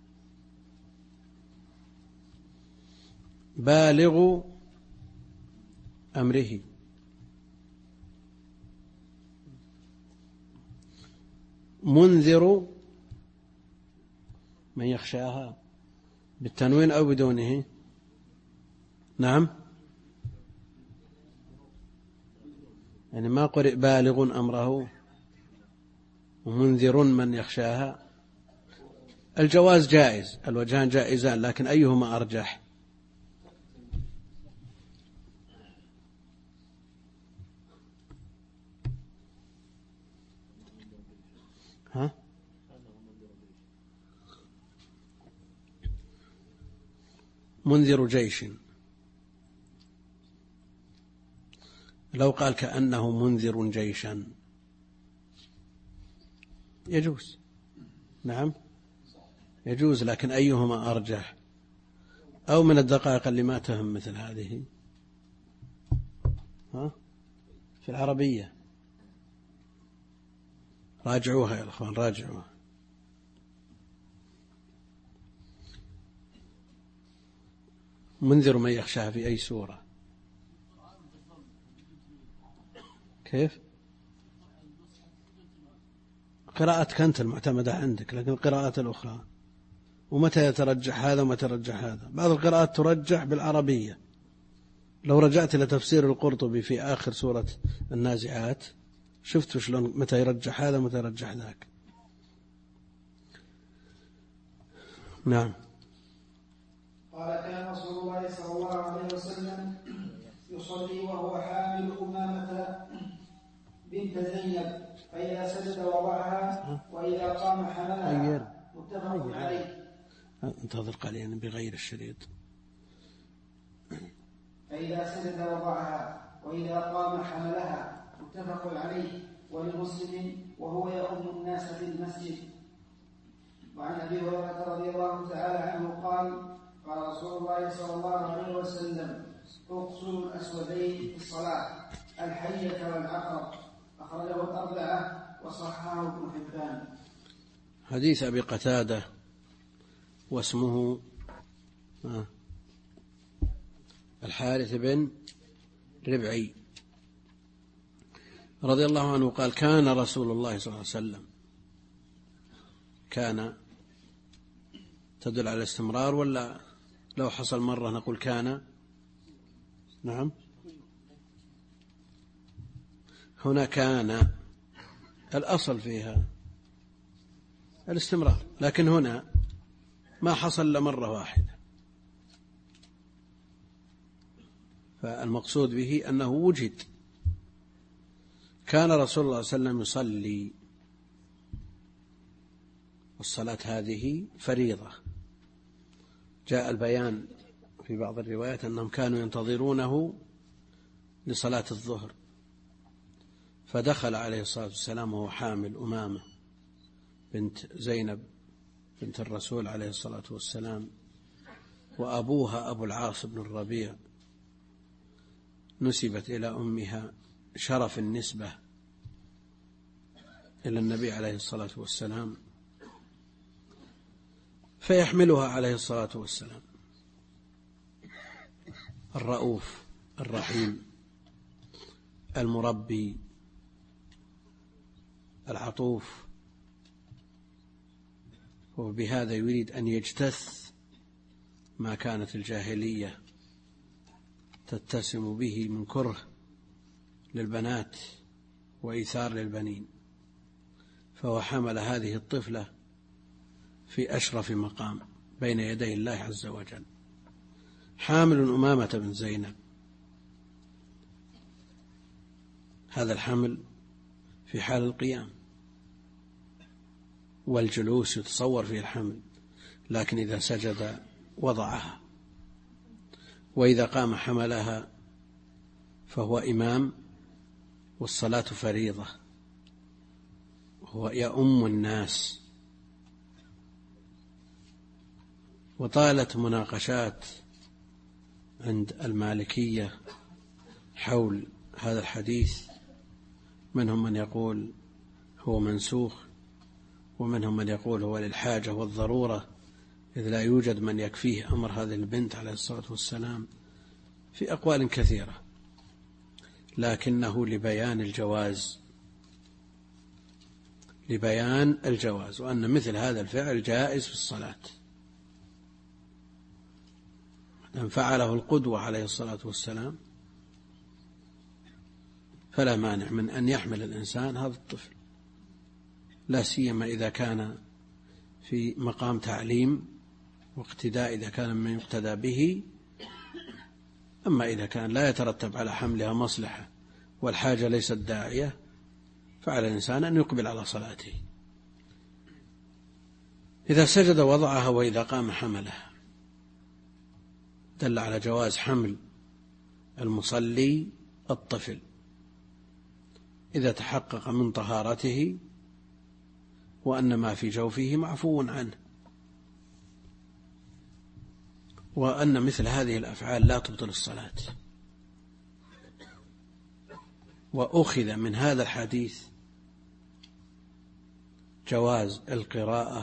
بالغ أمره، منذر من يخشاها، بالتنوين أو بدونه؟ نعم يعني ما قرئ بالغ أمره ومنذر من يخشاها. الجواز جائز، الوجهان جائزان، لكن أيهما أرجح؟ منذر جيش. لو قال كأنه منذر جيشا يجوز. نعم يجوز، لكن أيهما أرجح؟ أو من الدقائق اللي ما تهم مثل هذه في العربية، راجعوها يا أخوان راجعوها. منذر من يخشاها في أي سورة؟ كيف؟ قراءتك أنت المعتمدة عندك، لكن القراءات الأخرى ومتى يترجح هذا ومتى يترجح هذا. بعض القراءات ترجح بالعربية، لو رجعت إلى تفسير القرطبي في آخر سورة النازعات شفت شلون متى يرجح هذا ومتى يرجح ذاك. نعم.
قال كان رسول الله صلى الله عليه وسلم يصلي وهو حامل أمامة بنت زينب، فإذا سجد وضعها وإذا قام حملها، متفق عليه.
انتظر قليلا بغير الشريط.
فإذا سجد وضعها وإذا قام حملها، متفق عليه. ولمسلم وهو يؤم الناس في المسجد. وعن أبي هريرة رضي الله تعالى عنه قال قال رسول الله صلى الله عليه وسلم اقصروا الأسودين في الصلاة، الحية والعقرب. أخرجه الأربعة وصححه ابن حبان.
حديث أبي قتادة واسمه الحارث بن ربعي رضي الله عنه قال كان رسول الله صلى الله عليه وسلم، كان تدل على الاستمرار ولا لو حصل مرة نقول كان؟ نعم، هنا كان الأصل فيها الاستمرار، لكن هنا ما حصل لمرة واحدة، فالمقصود به أنه وجد. كان رسول الله صلى الله عليه وسلم يصلي، والصلاة هذه فريضة. جاء البيان في بعض الروايات أنهم كانوا ينتظرونه لصلاة الظهر، فدخل عليه الصلاة والسلام وهو حامل أمامة بنت زينب بنت الرسول عليه الصلاة والسلام، وأبوها أبو العاص بن الربيع نسبت إلى أمها شرف النسبة إلى النبي عليه الصلاة والسلام، فيحملها عليه الصلاة والسلام الرؤوف الرحيم المربي العطوف، وبهذا يريد أن يجتث ما كانت الجاهلية تتسم به من كره للبنات وإيثار للبنين، فهو حمل هذه الطفلة في أشرف مقام بين يدي الله عز وجل، حامل أمامة بن زينب. هذا الحمل في حال القيام والجلوس يتصور فيه الحمل، لكن إذا سجد وضعها، وإذا قام حملها، فهو إمام والصلاة فريضة، هو يؤم الناس. وطالت مناقشات عند المالكية حول هذا الحديث، منهم من يقول هو منسوخ، ومنهم من يقول هو للحاجة والضرورة، إذ لا يوجد من يكفيه أمر هذه البنت عليه الصلاة والسلام، في أقوال كثيرة، لكنه لبيان الجواز، وأن مثل هذا الفعل جائز في الصلاة، أن فعله القدوة عليه الصلاة والسلام، فلا مانع من أن يحمل الإنسان هذا الطفل، لا سيما إذا كان في مقام تعليم واقتداء، إذا كان من يقتدى به. أما إذا كان لا يترتب على حملها مصلحة والحاجة ليست داعية، فعلى الإنسان أن يقبل على صلاته. إذا سجد وضعها وإذا قام حملها، دل على جواز حمل المصلي الطفل إذا تحقق من طهارته وأن ما في جوفه معفو عنه، وأن مثل هذه الأفعال لا تبطل الصلاة. وأخذ من هذا الحديث جواز القراءة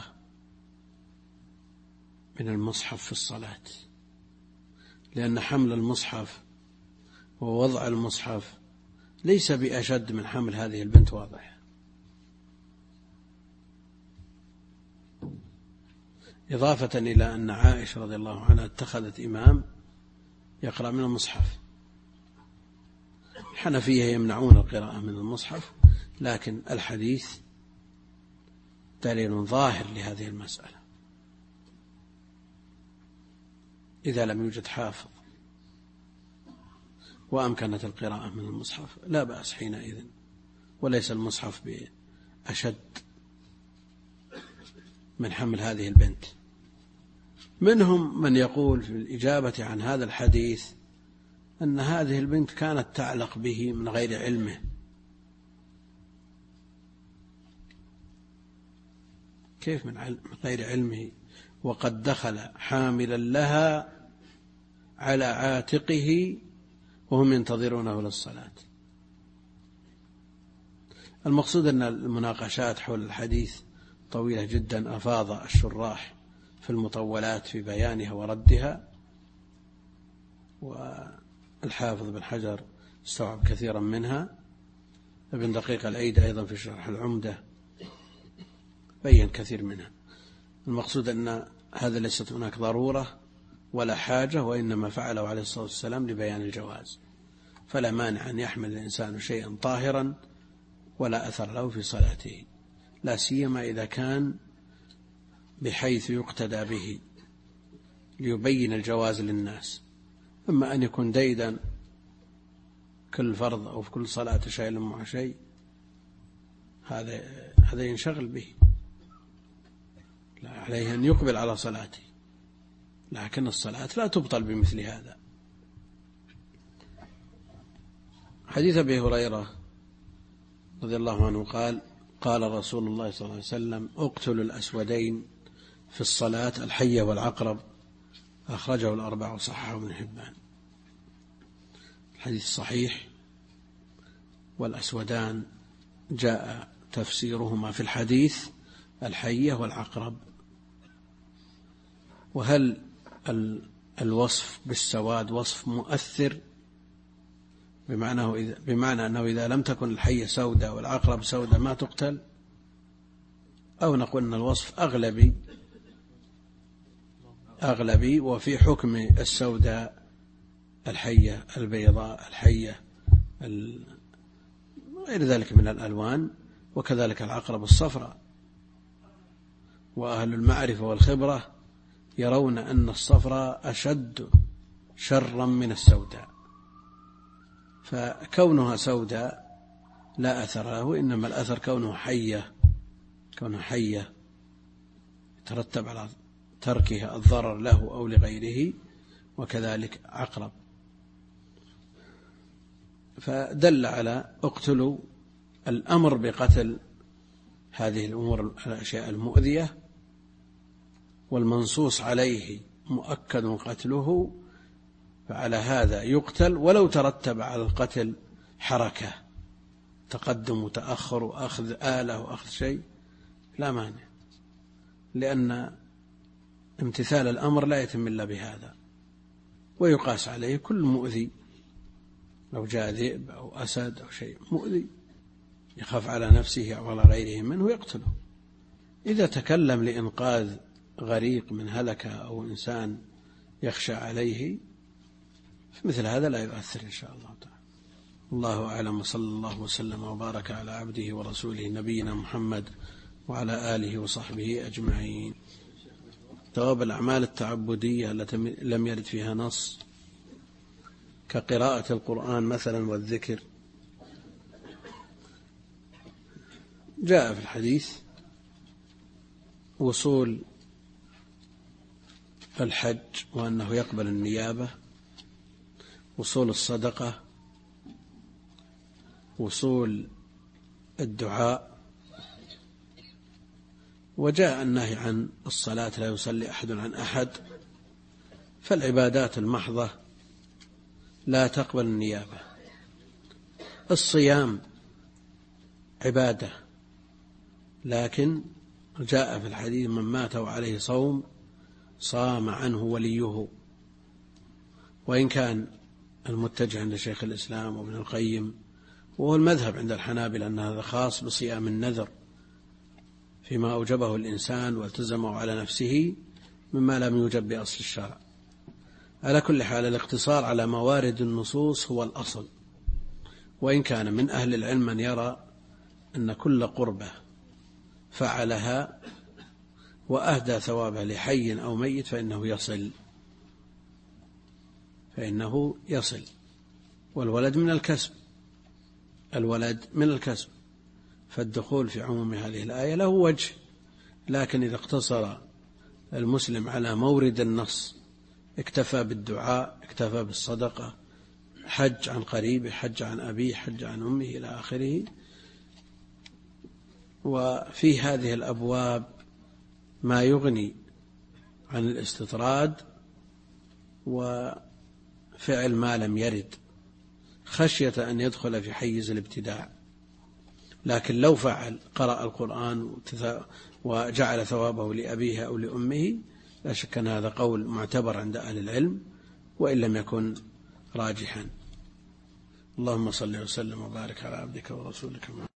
من المصحف في الصلاة، لأن حمل المصحف ووضع المصحف ليس بأشد من حمل هذه البنت، واضح. إضافة إلى أن عائشة رضي الله عنها اتخذت إمام يقرأ من المصحف. الحنفية يمنعون القراءة من المصحف، لكن الحديث دليل ظاهر لهذه المسألة. إذا لم يوجد حافظ وأمكنت القراءة من المصحف لا بأس حينئذ، وليس المصحف بأشد من حمل هذه البنت. منهم من يقول في الإجابة عن هذا الحديث أن هذه البنت كانت تعلق به من غير علمه. كيف من غير علمه وقد دخل حاملا لها على عاتقه وهم ينتظرونه للصلاة؟ المقصود أن المناقشات حول الحديث طويلة جدا، أفاض الشراح في المطولات في بيانها وردها، والحافظ بن حجر استوعب كثيرا منها. ابن دقيق العيد أيضا في شرح العمدة بين كثير منها. المقصود أن هذا ليست هناك ضرورة ولا حاجة، وإنما فعله عليه الصلاة والسلام لبيان الجواز، فلا مانع أن يحمل الإنسان شيئا طاهرا ولا أثر له في صلاته، لا سيما إذا كان بحيث يقتدى به ليبين الجواز للناس. أما أن يكون ديدا كل فرض أو في كل صلاة شيء مع شيء، هذا ينشغل به، لا عليه أن يقبل على صلاته، لكن الصلاة لا تبطل بمثل هذا. حديث أبي هريرة رضي الله عنه قال: قال رسول الله صلى الله عليه وسلم: اقتلوا الأسودين في الصلاة، الحية والعقرب، أخرجه الأربعة وصححه ابن حبان. الحديث صحيح، والأسودان جاء تفسيرهما في الحديث الحية والعقرب. وهل الوصف بالسواد وصف مؤثر بمعنى أنه إذا لم تكن الحية سوداء والعقرب سوداء ما تقتل، أو نقول أن الوصف أغلبي وفي حكم السوداء الحية البيضاء الحية غير ذلك من الألوان، وكذلك العقرب الصفراء. وأهل المعرفة والخبرة يرون أن الصفراء أشد شرا من السوداء، فكونها سوداء لا أثر له، إنما الأثر كونه حية يترتب على تركها الضرر له أو لغيره، وكذلك عقرب. فدل على اقتلوا الأمر بقتل هذه الأمور الأشياء المؤذية، والمنصوص عليه مؤكد قتله، فعلى هذا يقتل ولو ترتب على القتل حركة، تقدم وتأخر وأخذ آلة وأخذ شيء لا مانع، لأن امتثال الأمر لا يتم إلا بهذا. ويقاس عليه كل مؤذي، لو جاء ذئب أو أسد أو شيء مؤذي يخاف على نفسه أو على غيره منه يقتله. إذا تكلم لإنقاذ غريق من هلكة أو إنسان يخشى عليه، فمثل هذا لا يؤثر إن شاء الله تعالى. الله أعلم، وصلى الله وسلم وبارك على عبده ورسوله نبينا محمد وعلى آله وصحبه أجمعين. ثواب الأعمال التعبدية التي لم يرد فيها نص كقراءة القرآن مثلا والذكر، جاء في الحديث وصول الحج وأنه يقبل النيابة، وصول الصدقة، وصول الدعاء، وجاء النهي عن الصلاة لا يصلي أحد عن أحد. فالعبادات المحضة لا تقبل النيابة. الصيام عبادة، لكن جاء في الحديث: من مات وعليه صوم صام عنه وليه. وإن كان المتجه عند شيخ الإسلام وابن القيم، وهو المذهب عند الحنابلة، أن هذا خاص بصيام النذر فيما أوجبه الإنسان والتزمه على نفسه، مما لم يوجب بأصل الشرع. على كل حال الاقتصار على موارد النصوص هو الأصل، وإن كان من أهل العلم من يرى أن كل قربة فعلها وأهدى ثوابه لحي أو ميت فإنه يصل. والولد من الكسب، فالدخول في عموم هذه الآية له وجه، لكن إذا اقتصر المسلم على مورد النص اكتفى بالدعاء، اكتفى بالصدقة، حج عن قريبه، حج عن أبيه، حج عن أمه إلى آخره. وفي هذه الأبواب ما يغني عن الاستطراد وفعل ما لم يرد خشية أن يدخل في حيز الابتداع. لكن لو فعل قرأ القرآن وجعل ثوابه لأبيه أو لأمه لا شك أن هذا قول معتبر عند أهل العلم وإن لم يكن راجحا. اللهم صل وسلم وبارك على عبدك ورسولك محمد.